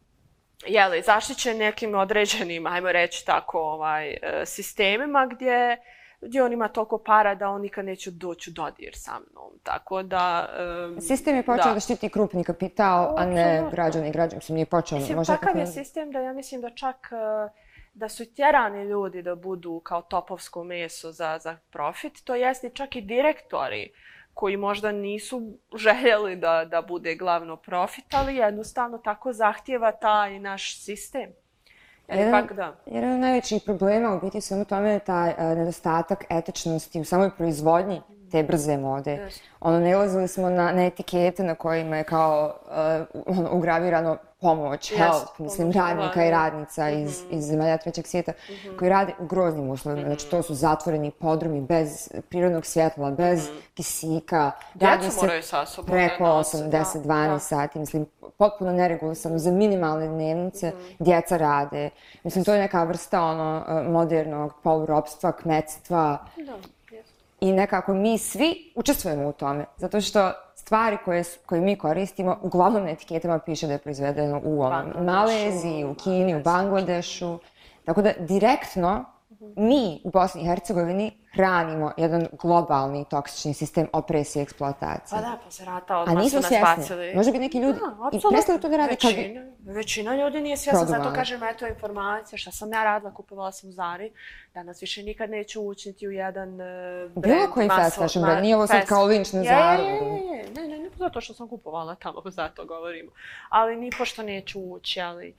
[SPEAKER 2] zaštićen nekim određenim, ajmo reći tako, sistemima gdje on ima toliko para da on nikad neće doći u dodir sa mnom. Tako da...
[SPEAKER 1] Sistem je počeo da štiti krupni kapital, a ne građani. Građani se nije počeo...
[SPEAKER 2] Mislim, takav je sistem da ja mislim da čak da su i tjerani ljudi da budu kao topovsko meso za profit. To jest i čak i direktori koji možda nisu željeli da bude glavno profit, ali jednostavno tako zahtijeva taj naš sistem.
[SPEAKER 1] Jedan od najvećih problema u biti svemu tome je taj nedostatak etičnosti u samoj proizvodnji te brze mode. Nalazili smo na etikete na kojima je kao ugravirano pomoć, help, mislim, radnika i radnica iz zemalja trećeg svijeta koji rade u groznim uslovima. Znači, to su zatvoreni podrumi bez prirodnog svjetla, bez kisika.
[SPEAKER 2] Djecu moraju sa sobom.
[SPEAKER 1] Preko 80-12 sati, mislim, potpuno neregulisano. Za minimalne dnevnice djeca rade. Mislim, to je neka vrsta modernog poluropstva, kmetstva. I nekako mi svi učestvujemo u tome, zato što stvari koje mi koristimo, uglavnom na etiketama piše da je proizvedeno u Maleziji, u Kini, u Bangladešu. Tako da direktno mi u Bosni i Hercegovini hranimo jedan globalni toksični sistem opresije i eksploatacije.
[SPEAKER 2] Pa se rata odmah su nas bacili.
[SPEAKER 1] Može biti neki ljudi i prestali to da rade kad...
[SPEAKER 2] Većina ljudi nije svjesna, zato kažem, eto informacija, šta sam ja radila, kupovala sam u Zari, danas više nikad neću učiniti u jedan brand.
[SPEAKER 1] Bilo koji fast fashion brand, nije ovo sad kao linč na Zaru.
[SPEAKER 2] Ne, zato što sam kupovala tamo, zato govorimo. Ali nipošto neću ući, ali...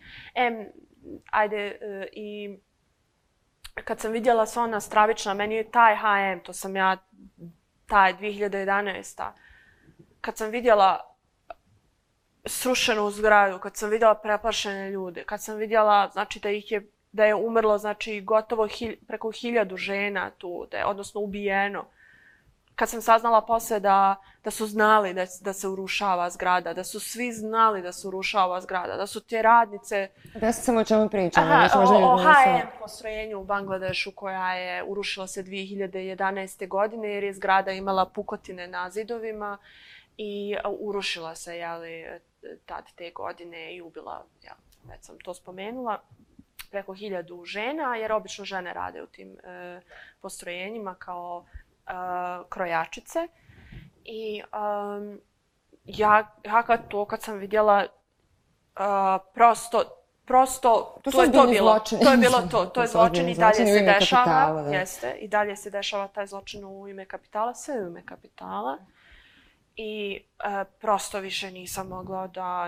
[SPEAKER 2] i... Kad sam vidjela sva ona stravična, meni je taj H&M, to sam ja, taj 2011. Kad sam vidjela srušenu zgradu, kad sam vidjela preplašene ljude, kad sam vidjela, znači, da je umrlo, znači, gotovo preko 1000 žena tu, odnosno ubijeno. Kad sam saznala poslije da su znali da se urušava zgrada, da su svi znali da se urušava zgrada, da su te radnice...
[SPEAKER 1] Da se samo o čemu pričamo.
[SPEAKER 2] O H&M postrojenju u Bangladešu koja je urušila se 2011. godine jer je zgrada imala pukotine na zidovima i urušila se tad te godine i ubila, već sam to spomenula, preko 1000 žena jer obično žene rade u tim postrojenjima kao krojačice i ja kad sam vidjela prosto to je zločin i dalje se dešava, jeste, i dalje se dešava taj zločin u ime kapitala, sve u ime kapitala i prosto više nisam mogla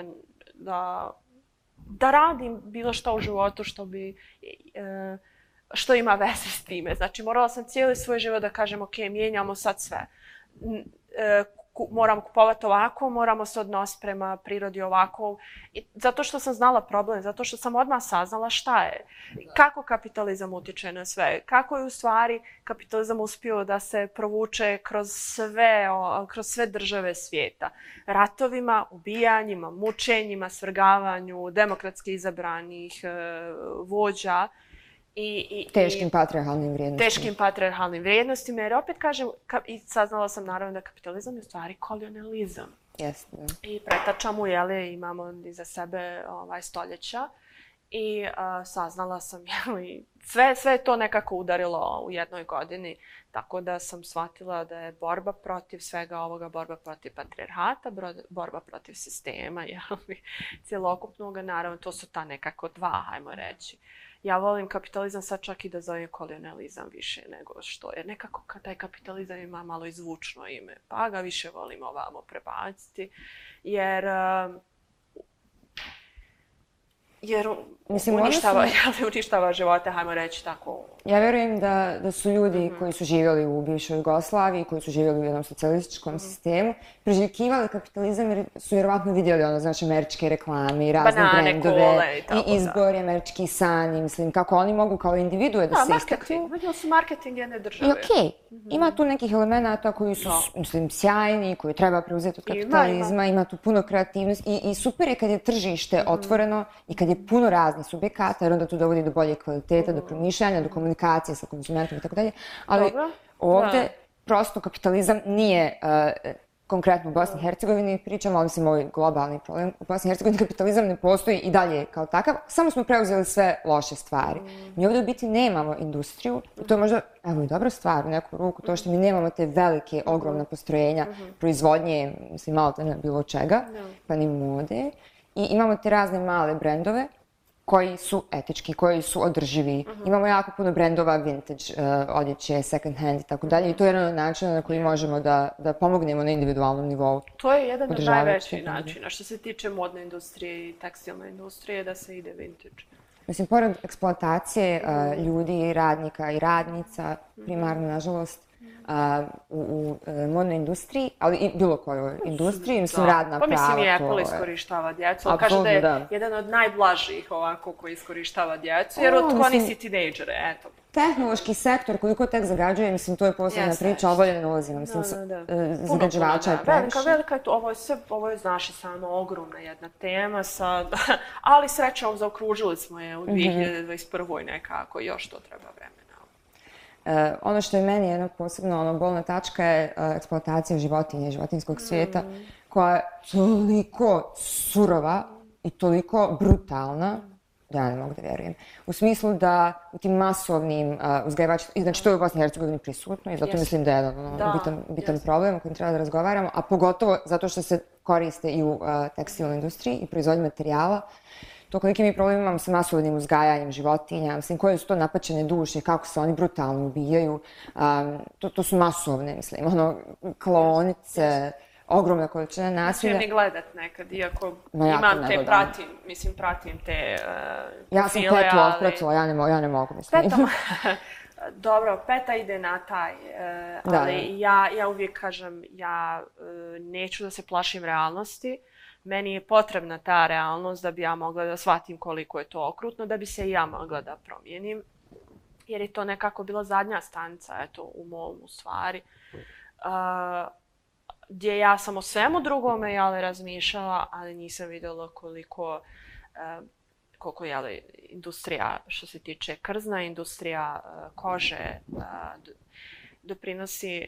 [SPEAKER 2] da radim bilo što u životu što ima veze s time. Znači, morala sam cijeli svoj život da kažem, ok, mijenjamo sad sve. Moram kupovati ovako, moramo se odnositi prema prirodi ovako. Zato što sam znala problem, zato što sam odmah saznala šta je. Kako kapitalizam utječe na sve. Kako je u stvari kapitalizam uspio da se provuče kroz sve države svijeta. Ratovima, ubijanjima, mučenjima, svrgavanju, demokratski izabranih vođa.
[SPEAKER 1] Teškim patrijarhalnim vrijednostima.
[SPEAKER 2] Jer opet kažem, i saznala sam naravno da kapitalizam je u stvari kolonializam.
[SPEAKER 1] Jeste.
[SPEAKER 2] I pretača mu, imamo iza sebe stoljeća I saznala sam, sve je to nekako udarilo u jednoj godini, tako da sam shvatila da je borba protiv svega ovoga, borba protiv patrijarhata, borba protiv sistema, cjelokupnog, naravno, to su ta nekako dva, hajmo reći. Ja volim kapitalizam sad čak i da zovem kolonializam više nego što je. Nekako taj kapitalizam ima malo i zvučno ime, pa ga više volim ovamo prebaciti, jer uništava živote, hajmo reći tako.
[SPEAKER 1] Ja vjerujem da su ljudi koji su živjeli u bivšoj Jugoslaviji, koji su živjeli u jednom socijalističkom sistemu, priželjkivali kapitalizam jer su vjerovatno vidjeli znači američke reklame i razne brendove i izbor, američki san i mislim kako oni mogu kao individue da se istaknu.
[SPEAKER 2] Da, su marketing jedne države.
[SPEAKER 1] I okej, ima tu nekih elemenata koji su, mislim, sjajni, koji treba preuzeti od kapitalizma, ima tu puno kreativnosti i super je kad je tržište otvoreno i kad je puno raznih subjekata, jer onda tu dovodi do bolje kvaliteta, do promišljanja, do komunikacije sa konzumentom i tako dalje. Ali ovdje prosto kapitalizam nije konkretno u Bosni i Hercegovini pričamo, ali mislim ovo je globalni problem. U Bosni i Hercegovini kapitalizam ne postoji i dalje kao takav, samo smo preuzeli sve loše stvari. Mi ovdje u biti nemamo industriju i to je možda, evo i dobra stvar u neku ruku, to što mi nemamo te velike, ogromne postrojenja proizvodnje, mislim malo te ne bilo čega, pa ni mode. I imamo te razne male brendove koji su etički, koji su održivi. Imamo jako puno brendova, vintage, odjeće, second hand i tako dalje. I to je jedan od načina na koji možemo da pomognemo na individualnom nivou.
[SPEAKER 2] To je jedan od najvećih načina što se tiče modne industrije i tekstilne industrije da se ide vintage.
[SPEAKER 1] Mislim, pored eksploatacije ljudi, radnika i radnica, primarno, nažalost, u modnoj industriji, ali i bilo kojoj industriji, mislim, radna prava.
[SPEAKER 2] Pa mislim i Apple iskorištava djecu, ali kaže da je jedan od najblažih ovako koji iskorištava djecu, jer otkloni si tinejdžere, eto.
[SPEAKER 1] Tehnološki sektor, koliko tek zagađuje, mislim, to je posebna priča, ali bolje ne ulazimo, mislim, zagađivača je previše.
[SPEAKER 2] Velika je to, ovo je, znaš, samo ogromna jedna tema, ali srećom zaokružili smo je u 2021. nekako, još to treba vremena.
[SPEAKER 1] Ono što je meni jedna posebno bolna tačka je eksploatacija životinja, životinjskog svijeta, koja je toliko surova i toliko brutalna, da ja ne mogu da vjerujem. U smislu da u tim masovnim uzgajivačima, znači to je u Bosni i Hercegovini prisutno i zato mislim da je jedan bitan problem o kojem treba da razgovaramo, a pogotovo zato što se koriste i u tekstilnoj industriji i proizvodnji materijala. To koliki mi problem imamo sa masovnim uzgajanjem životinja, mislim, koje su to napaćene duše, kako se oni brutalno ubijaju, to su masovne, mislim, klaonice, ogromna količina nasilja.
[SPEAKER 2] Neću mi gledat nekad, iako imam te, pratim te
[SPEAKER 1] ja sam petu otpratila, ja ne mogu, mislim.
[SPEAKER 2] Dobro, peta ide na taj, ali ja uvijek kažem, ja neću da se plašim realnosti. Meni je potrebna ta realnost da bi ja mogla da shvatim koliko je to okrutno, da bi se i ja mogla da promijenim. Jer je to nekako bila zadnja stanica, eto, u mom, u stvari. Gdje ja sam o svemu drugome, razmišljala, ali nisam vidjela koliko industrija, što se tiče krzna, industrija kože, doprinosi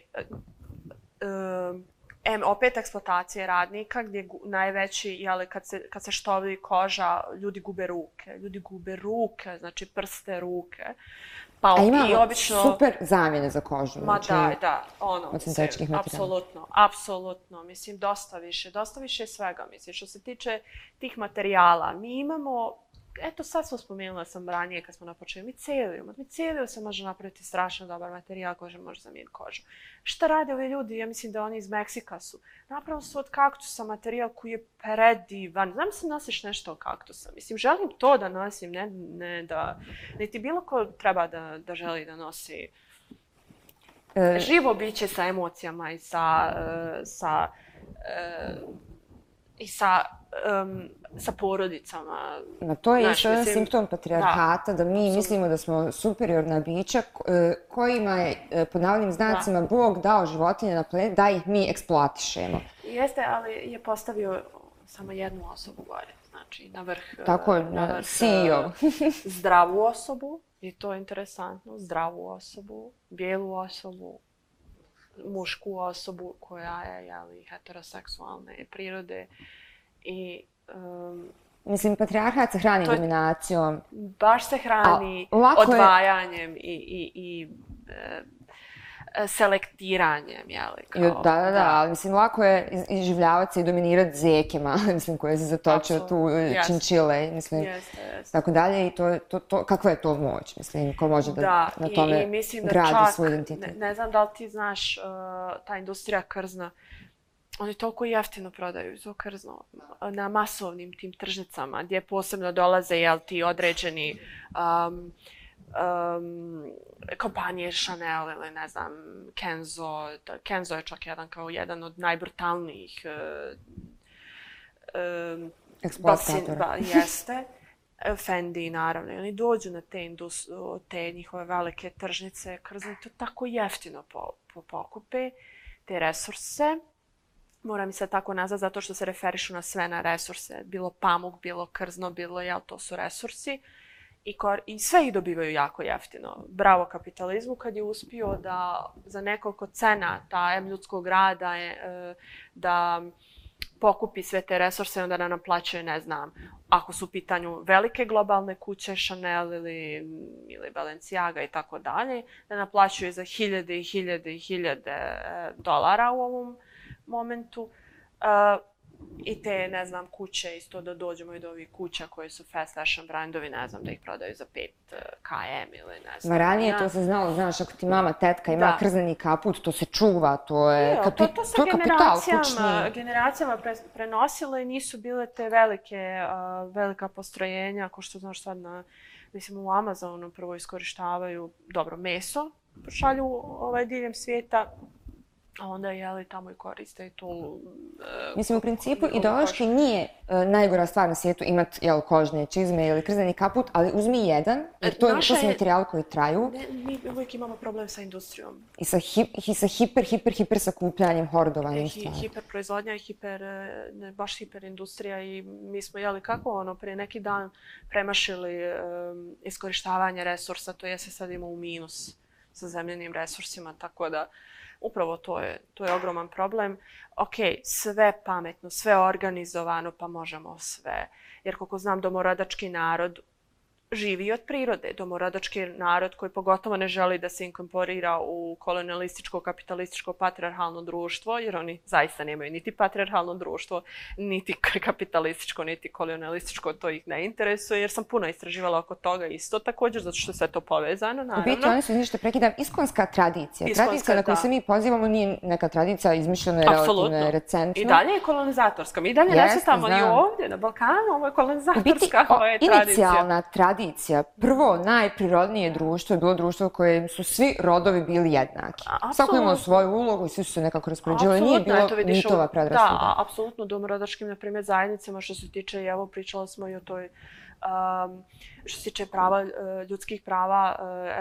[SPEAKER 2] opet eksploatacije radnika gdje najveći, kad se štovi koža, ljudi gube ruke, znači prste, ruke.
[SPEAKER 1] A ima super zamjene za kožu.
[SPEAKER 2] Ma da, od sintetičkih materijala. Apsolutno, mislim, dosta više svega, mislim, što se tiče tih materijala. Mi imamo, eto sad smo spomenula sam ranije kad smo napočeli miceliju se može napraviti strašno dobar materijal koji može zamijeniti kožu. Šta rade ovi ljudi? Ja mislim da oni iz Meksika su. Napravili su od kaktusa materijal koji je predivan. Znam se nosiš nešto od kaktusa. Mislim, želim to da nosim, ne da... Niti bilo ko treba da želi da nosi živo biće sa emocijama i sa porodicama.
[SPEAKER 1] To je isto jedan simptom patrijarhata, da mi mislimo da smo superiorna bića kojima je, pod navodnim znacima, Bog dao životinje na planet da ih mi eksploatišemo.
[SPEAKER 2] Jeste, ali je postavio samo jednu osobu gore, znači na vrh
[SPEAKER 1] CEO.
[SPEAKER 2] Zdravu osobu, i to je interesantno, zdravu osobu, bijelu osobu, mušku osobu koja je heteroseksualne prirode i
[SPEAKER 1] Mislim, patrijarhat se hrani dominacijom.
[SPEAKER 2] Baš se hrani odvajanjem i selektiranjem, jeli?
[SPEAKER 1] Da, ali mislim, lako je iživljavati se i dominirati zeke male, mislim, koje se zatočio tu činčile, mislim, tako dalje, i kakva je to moć, mislim, ko može da na tome gradi svoj identitet.
[SPEAKER 2] Ne znam da li ti znaš, ta industrija krzna, oni toliko jeftino prodaju to krzno na masovnim tim tržnicama, gdje posebno dolaze, jel, ti određeni kompanije Chanel ili ne znam, Kenzo. Kenzo je čak jedan od najbrutalnijih
[SPEAKER 1] eksploatatora.
[SPEAKER 2] Jeste. Fendi, naravno. I oni dođu na te njihove velike tržnice krzne, to tako jeftino pokupe te resurse. Moram i sad tako nazvat zato što se referišu na sve na resurse. Bilo pamuk, bilo krzno, bilo, jel, to su resursi. I sve ih dobivaju jako jeftino. Bravo kapitalizmu kad je uspio da za nekoliko cenata ljudskog rada da pokupi sve te resurse i onda da naplaćuje, ne znam, ako su u pitanju velike globalne kuće, Chanel ili Balenciaga i tako dalje, da naplaćuje za hiljade i hiljade i hiljade dolara u ovom momentu. I te, ne znam, kuće, isto da dođemo i do ovih kuća koje su fast fashion brandovi, ne znam, da ih prodaju za 5 km ili ne znam.
[SPEAKER 1] Ranije to se znalo, znaš, ako ti mama, tetka ima krzani kaput, to se čuva, to je kapital kućni.
[SPEAKER 2] Generacijama prenosile i nisu bile te velika postrojenja, ako što znaš sad mislim, u Amazonu prvo iskorištavaju, dobro, meso, šalju diljem svijeta, a onda jeli tamo i koriste i tu...
[SPEAKER 1] Mislim, u principu ideološki nije najgora stvar na svijetu imati kožne čizme ili krzani kaput, ali uzmi jedan, jer to su materijali koji traju.
[SPEAKER 2] Mi uvijek imamo problem sa industrijom.
[SPEAKER 1] I sa hiper sakupljanjem, hordovanjem stvari.
[SPEAKER 2] Hiperproizvodnja i baš hiperindustrija i mi smo, jeli, kako prije neki dan premašili iskorištavanje resursa, to je se sad ima u minus sa zemljenim resursima, tako da upravo to je ogroman problem. Ok, sve pametno, sve organizovano, pa možemo sve. Jer koliko znam, domorodački narod živi od prirode. Domorodački narod koji pogotovo ne želi da se inkorporira u kolonialističko, kapitalističko, patrijarhalno društvo, jer oni zaista nemaju niti patrijarhalno društvo, niti kapitalističko, niti kolonialističko, to ih ne interesuje, jer sam puno istraživala oko toga isto također, zato što je sve to povezano, naravno.
[SPEAKER 1] U biti, oni su, nešto prekidam, iskonska tradicija. Tradicija na koju se mi pozivamo nije neka tradicija izmišljena i relativno recentna.
[SPEAKER 2] I dalje je kolonizatorska. Mi dalje nesutamo i ovdje, na Balkanu, ovo je kolonizatorska tradicija.
[SPEAKER 1] Inicijalna tradicija, prvo najprirodnije društvo je bilo društvo u kojem su svi rodovi bili jednaki. Svako imao svoju ulogu i svi su se nekako raspoređivali. Nije bilo mitova predrasuda.
[SPEAKER 2] Da, apsolutno domorodačkim, na primjer, zajednicama što se tiče, evo, pričala smo i o toj što se tiče ljudskih prava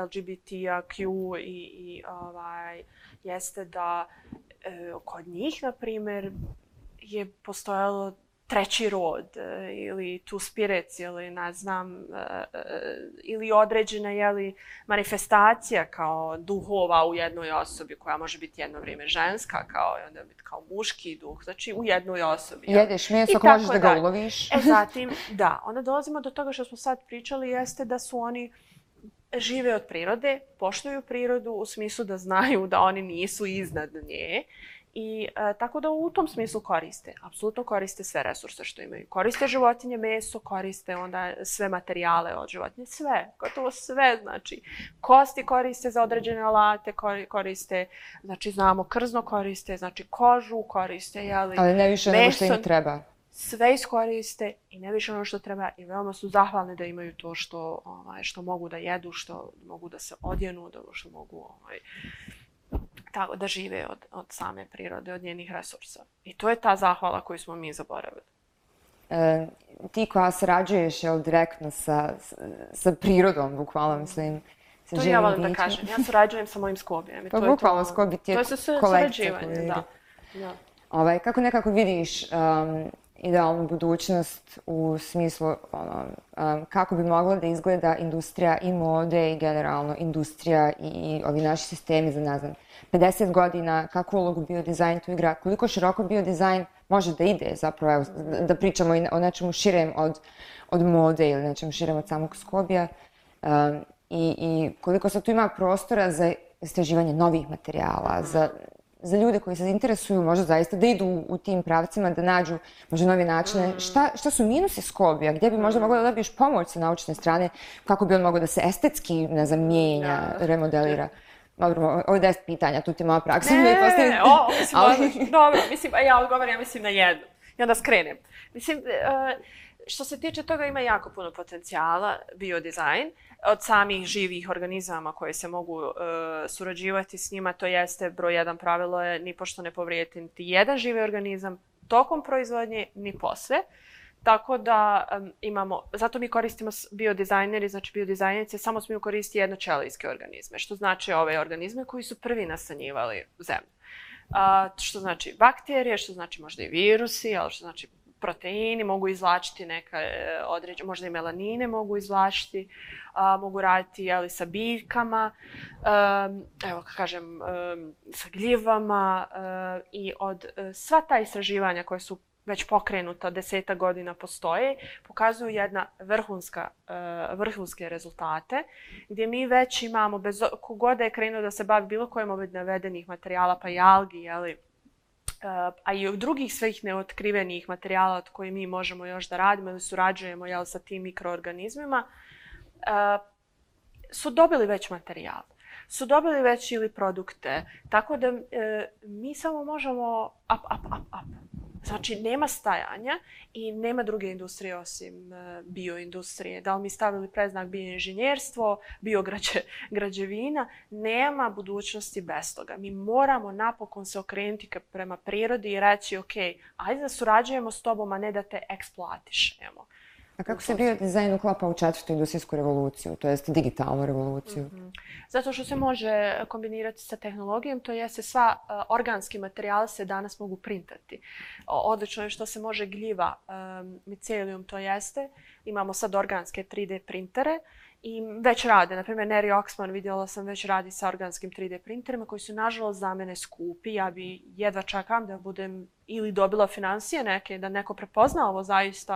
[SPEAKER 2] LGBTQ i jeste da kod njih, na primjer, je postojalo treći rod ili two spirits ili ne znam, ili određena manifestacija kao duhova u jednoj osobi koja može biti jedno vrijeme ženska kao i onda biti kao muški duh, znači u jednoj osobi.
[SPEAKER 1] Jedeš meso ako možeš da ga uloviš.
[SPEAKER 2] Zatim, da, onda dolazimo do toga što smo sad pričali jeste da su oni žive od prirode, poštuju prirodu u smislu da znaju da oni nisu iznad nje. I tako da u tom smislu apsolutno koriste sve resurse što imaju. Koriste životinje, meso, koriste onda sve materijale od životinje, sve, gotovo sve, znači kosti koriste za određene alate, koriste, znači znamo krzno koriste, znači kožu koriste, jeli,
[SPEAKER 1] ali ne više nego što im treba.
[SPEAKER 2] Sve iskoriste i ne više ono što treba i veoma su zahvalni da imaju to što mogu da jedu, što mogu da se odjenu, što mogu tako da žive od same prirode, od njenih resursa. I to je ta zahvala koju smo mi zaboravili.
[SPEAKER 1] Ti koja sarađuješ direktno sa prirodom, bukvalno, mislim, sa živim
[SPEAKER 2] bićima. To ja volim da kažem. Ja sarađujem sa mojim skobijem.
[SPEAKER 1] Pa bukvalno skobi ti je kolekcija.
[SPEAKER 2] Da.
[SPEAKER 1] Kako nekako vidiš idealnu budućnost u smislu kako bi mogla da izgleda industrija i mode i generalno industrija i ovi naši sistemi za, ne znam, 50 godina, kakvu ulogu biodizajn tu igra, koliko široko biodizajn može da ide zapravo, evo, da pričamo o nečemu širem od mode ili nečemu širem od samog Skobija i koliko sad tu ima prostora za istraživanje novih materijala, za ljude koji se interesuju možda zaista da idu u tim pravcima, da nađu možda nove načine. Šta su minusi Skobija? Gdje bi možda mogla da dobiješ pomoć sa naučne strane? Kako bi on mogao da se estetski, ne znam, mijenja, remodelira? Dobro, ovo je 10 pitanja, tu ti moja praksa.
[SPEAKER 2] Dobro, mislim, ja odgovaram, mislim na jednu. I onda skrenem. Mislim, što se tiče toga ima jako puno potencijala, biodizajn, od samih živih organizama koje se mogu surađivati s njima, to jeste broj jedan pravilo je nipošto ne povrijediti niti jedan živi organizam tokom proizvodnje, ni posle. Tako da zato mi koristimo biodizajneri, znači biodizajnerice samo smiju koristiti jednoćelijske organizme, što znači ove organizme koji su prvi nastanjivali zemlju. Što znači bakterije, što znači možda i virusi, ali što znači proteini, mogu izvlačiti neka određena, možda i melanine mogu izvlačiti, mogu raditi sa biljkama, evo kažem, sa gljivama i od sva ta istraživanja koje su već pokrenuta 10 godina postoje, pokazuju jedna vrhunske rezultate, gdje mi već imamo, bez kogod je krenuo da se bavi bilo kojim od navedenih materijala, pa i algi, a i od drugih svih neotkrivenih materijala od kojih mi možemo još da radimo ili surađujemo sa tim mikroorganizmima, su dobili već materijal, su dobili već ili produkte, tako da mi samo možemo up. Znači, nema stajanja i nema druge industrije osim bioindustrije. Da li mi stavili predznak bioinženjerstvo, biograđevina, nema budućnosti bez toga. Mi moramo napokon se okrenuti prema prirodi i reći, ok, ajde da surađujemo s tobom, a ne da te eksploatišemo.
[SPEAKER 1] A kako se biodizajn uklapa u četvrtu industrijsku revoluciju, to jest digitalnu revoluciju?
[SPEAKER 2] Zato što se može kombinirati sa tehnologijom, to jeste sva organski materijali se danas mogu printati. Odlično je što se može gljiva, micelium to jeste, imamo sad organske 3D printere i već rade. Naprimjer, Neri Oxman vidjela sam već radi sa organskim 3D printerima koji su nažalost za mene skupi. Ja bi jedva čekam da budem ili dobila financije neke, da neko prepozna ovo zaista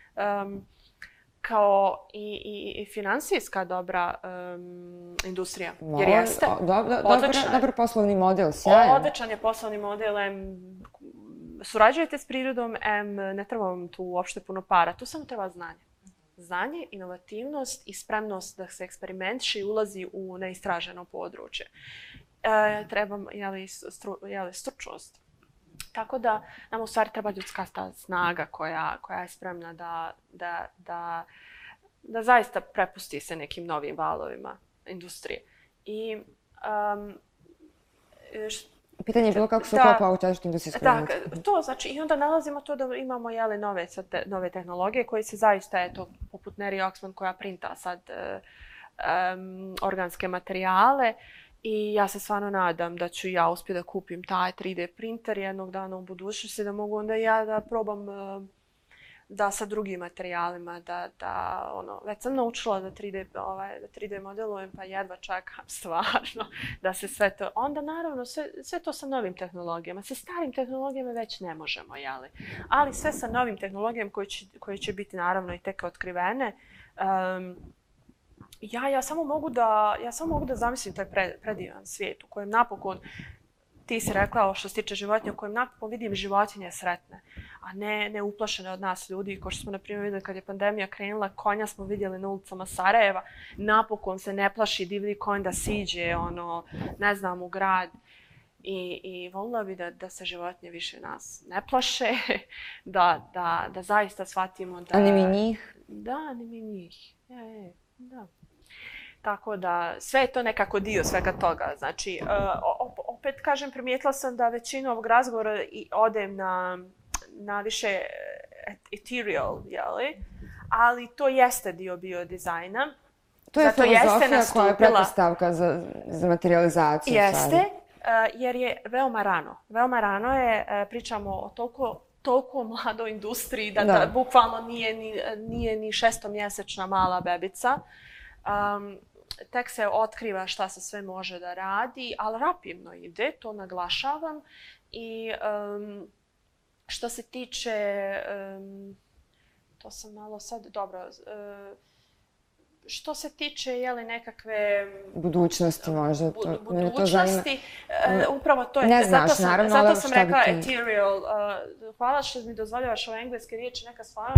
[SPEAKER 2] kao i financijska dobra industrija. Jer jeste
[SPEAKER 1] dobar poslovni model, sjajan.
[SPEAKER 2] Odličan je poslovni model, surađujete s prirodom, ne treba vam tu uopšte puno para, tu samo treba znanje. Znanje, inovativnost i spremnost da se eksperimentiše i ulazi u neistraženo područje. Treba stručnost. Tako da nam u stvari treba ljudska snaga koja je spremna da zaista prepusti se nekim novim valovima industrije. I
[SPEAKER 1] pitanje je bilo kako se uklapa u četvrtu industrijsku revoluciju.
[SPEAKER 2] To znači i onda nalazimo to da imamo nove tehnologije koje se zaista, poput Neri Oxman koja printa sad organske materijale. I ja se stvarno nadam da ću ja uspjeti da kupim taj 3D printer jednog dana u budućnosti, da mogu onda ja da probam da sa drugim materijalima, već sam naučila da 3D modelujem, pa jedva čekam stvarno da se sve to, onda naravno sve to sa novim tehnologijama, sa starim tehnologijama već ne možemo, ali sve sa novim tehnologijama koje će biti naravno i tek otkrivene. Ja samo mogu da zamislim taj predivan svijet u kojem napokon, ti si rekla što se tiče životinja, u kojem napokon vidim životinje sretne, a ne uplašene od nas ljudi. Kao što smo na primjer vidjeli kad je pandemija krenula, konja smo vidjeli na ulicama Sarajeva, napokon se ne plaši divlji konj da siđe, u grad. I volila bi da se životinje više nas ne plaše, da zaista shvatimo da...
[SPEAKER 1] A ni mi njih?
[SPEAKER 2] Da, ni mi njih. Da. Tako da sve je to nekako dio svega toga. Znači, opet kažem, primijetila sam da većinu ovog razgovora odem na više ethereal, ali to jeste dio biodizajna.
[SPEAKER 1] To je filozofija koja je pretpostavka za materializaciju.
[SPEAKER 2] Jeste, jer je veoma rano. Veoma rano je, pričamo o toliko toliko mladoj industriji da bukvalno nije ni šestomjesečna mala bebica. Tek se otkriva šta se sve može da radi, ali rapidno ide, to naglašavam. I što se tiče, to sam malo sad, dobro, što se tiče nekakve
[SPEAKER 1] budućnosti možda,
[SPEAKER 2] budućnosti, upravo to je,
[SPEAKER 1] ne znaš,
[SPEAKER 2] zato sam rekla ethereal. Hvala što mi dozvoljavaš ove engleske riječi, neka stvarno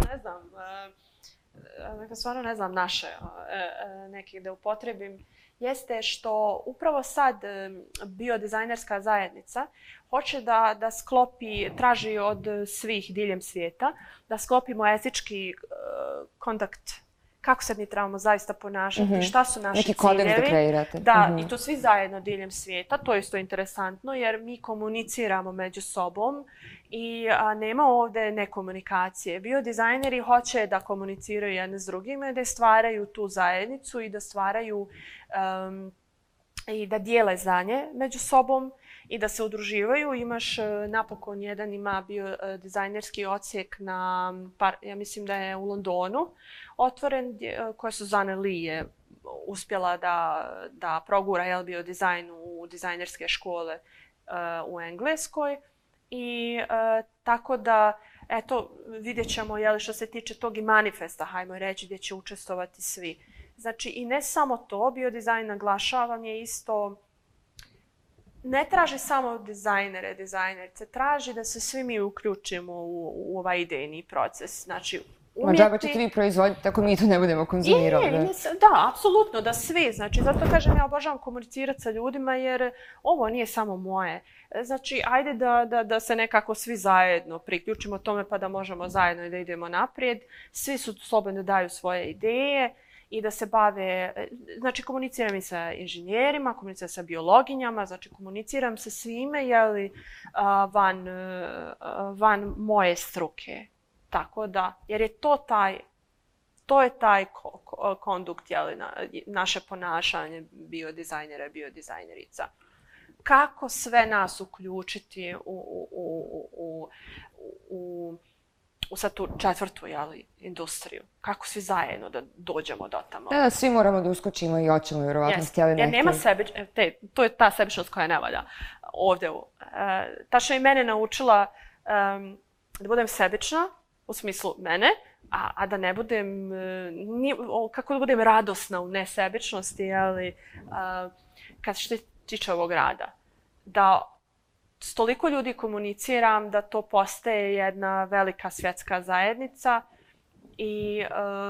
[SPEAKER 2] ne znam naše neke da upotrebim, jeste što upravo sad biodizajnerska zajednica hoće da sklopi, traži od svih diljem svijeta, da sklopimo etički kontakt, kako se mi trebamo zaista ponašati, šta su naši
[SPEAKER 1] neki
[SPEAKER 2] ciljevi.
[SPEAKER 1] kodeks da kreirate.
[SPEAKER 2] Da, i to svi zajedno diljem svijeta, to je isto interesantno jer mi komuniciramo među sobom i nema ovdje nekomunikacije. Biodizajneri hoće da komuniciraju jedne s drugima, da stvaraju tu zajednicu i da stvaraju i da dijele znanje među sobom i da se udruživaju. Imaš napokon ima biodizajnerski odsjek ja mislim da je u Londonu otvoren, koja Suzanne Lee je uspjela da progura biodizajn u dizajnerske škole u Engleskoj. I tako da, eto, vidjet ćemo što se tiče tog i manifesta, hajmo reći, gdje će učestvovati svi. Znači, i ne samo to, biodizajn, naglašavam, je isto, ne traži samo dizajnerice, traži da se svi mi uključimo u ovaj idejni proces. Znači,
[SPEAKER 1] džaba ćete vi proizvoditi ako mi to ne budemo konzumirali.
[SPEAKER 2] Da, apsolutno, da svi. Znači, zato kažem, ja obožavam komunicirati sa ljudima jer ovo nije samo moje. Znači, ajde da se nekako svi zajedno priključimo tome pa da možemo zajedno i da idemo naprijed. Svi su slobodno daju svoje ideje i da se bave, znači komuniciram i sa inženjerima, komuniciram sa biologinjama, znači komuniciram sa svime van moje struke. Tako da, jer je to je taj kondukt, naše ponašanje biodizajnera i biodizajnerica. Kako sve nas uključiti u sad tu četvrtu industriju? Kako svi zajedno da dođemo do tamo?
[SPEAKER 1] Da, svi moramo da uskočimo i hoćemo vjerovatno htjeli neki.
[SPEAKER 2] Jer nema to je ta sebičnost koja ne valja ovdje. Tačno i mene naučila da budem sebična, u smislu mene, a da ne budem, kako da budem radosna u nesebičnosti, ali kad što tiče ovog rada. Da s toliko ljudi komuniciram da to postaje jedna velika svjetska zajednica i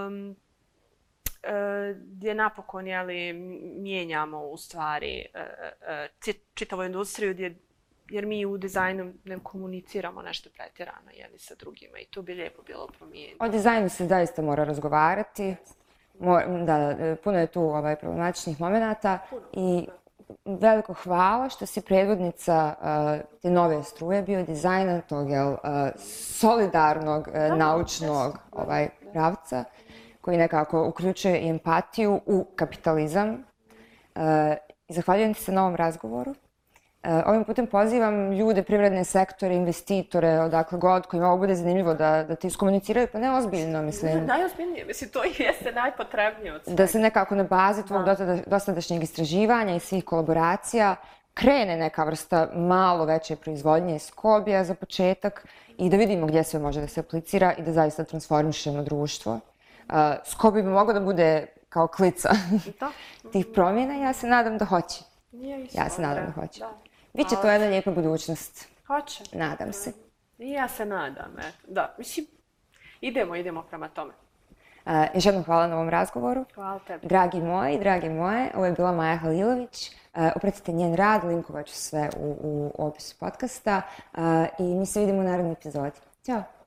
[SPEAKER 2] gdje napokon mijenjamo u stvari čitavu industriju jer mi u dizajnu ne komuniciramo nešto pretjerano sa drugima i to bi lijepo bilo promijeniti.
[SPEAKER 1] O dizajnu se zaista mora razgovarati. Puno je tu problematičnih momenata i veliko hvala što si predvodnica te nove struje biodizajna, tog solidarnog, naučnog pravca koji nekako uključuje i empatiju u kapitalizam. Zahvaljujem ti se na ovom razgovoru. Ovim putem pozivam ljude, privredne sektore, investitore, odakle god, kojima ovo bude zanimljivo da ti iskomuniciraju, pa ne ozbiljno, mislim.
[SPEAKER 2] Najozbiljnije, mislim, to jeste najpotrebnije od svega.
[SPEAKER 1] Da se nekako na bazi tvojeg dosadašnjeg istraživanja i svih kolaboracija krene neka vrsta malo veće proizvodnje iz Skobija za početak i da vidimo gdje sve može da se aplicira i da zaista transformišemo društvo. Skobij bi mogao da bude kao klica tih promjena i ja se nadam da hoće. Ja se nadam da hoće. Biće to jedna lijepa budućnost.
[SPEAKER 2] Hoće.
[SPEAKER 1] Nadam se.
[SPEAKER 2] I ja se nadam, Da, mislim, idemo prema tome.
[SPEAKER 1] Još jednom hvala na ovom razgovoru.
[SPEAKER 2] Hvala tebi.
[SPEAKER 1] Dragi moji, drage moje, ovo je bila Maja Halilović. Upratite njen rad, linkovat ću sve u opisu podcasta i mi se vidimo u narednoj epizodi. Ćao!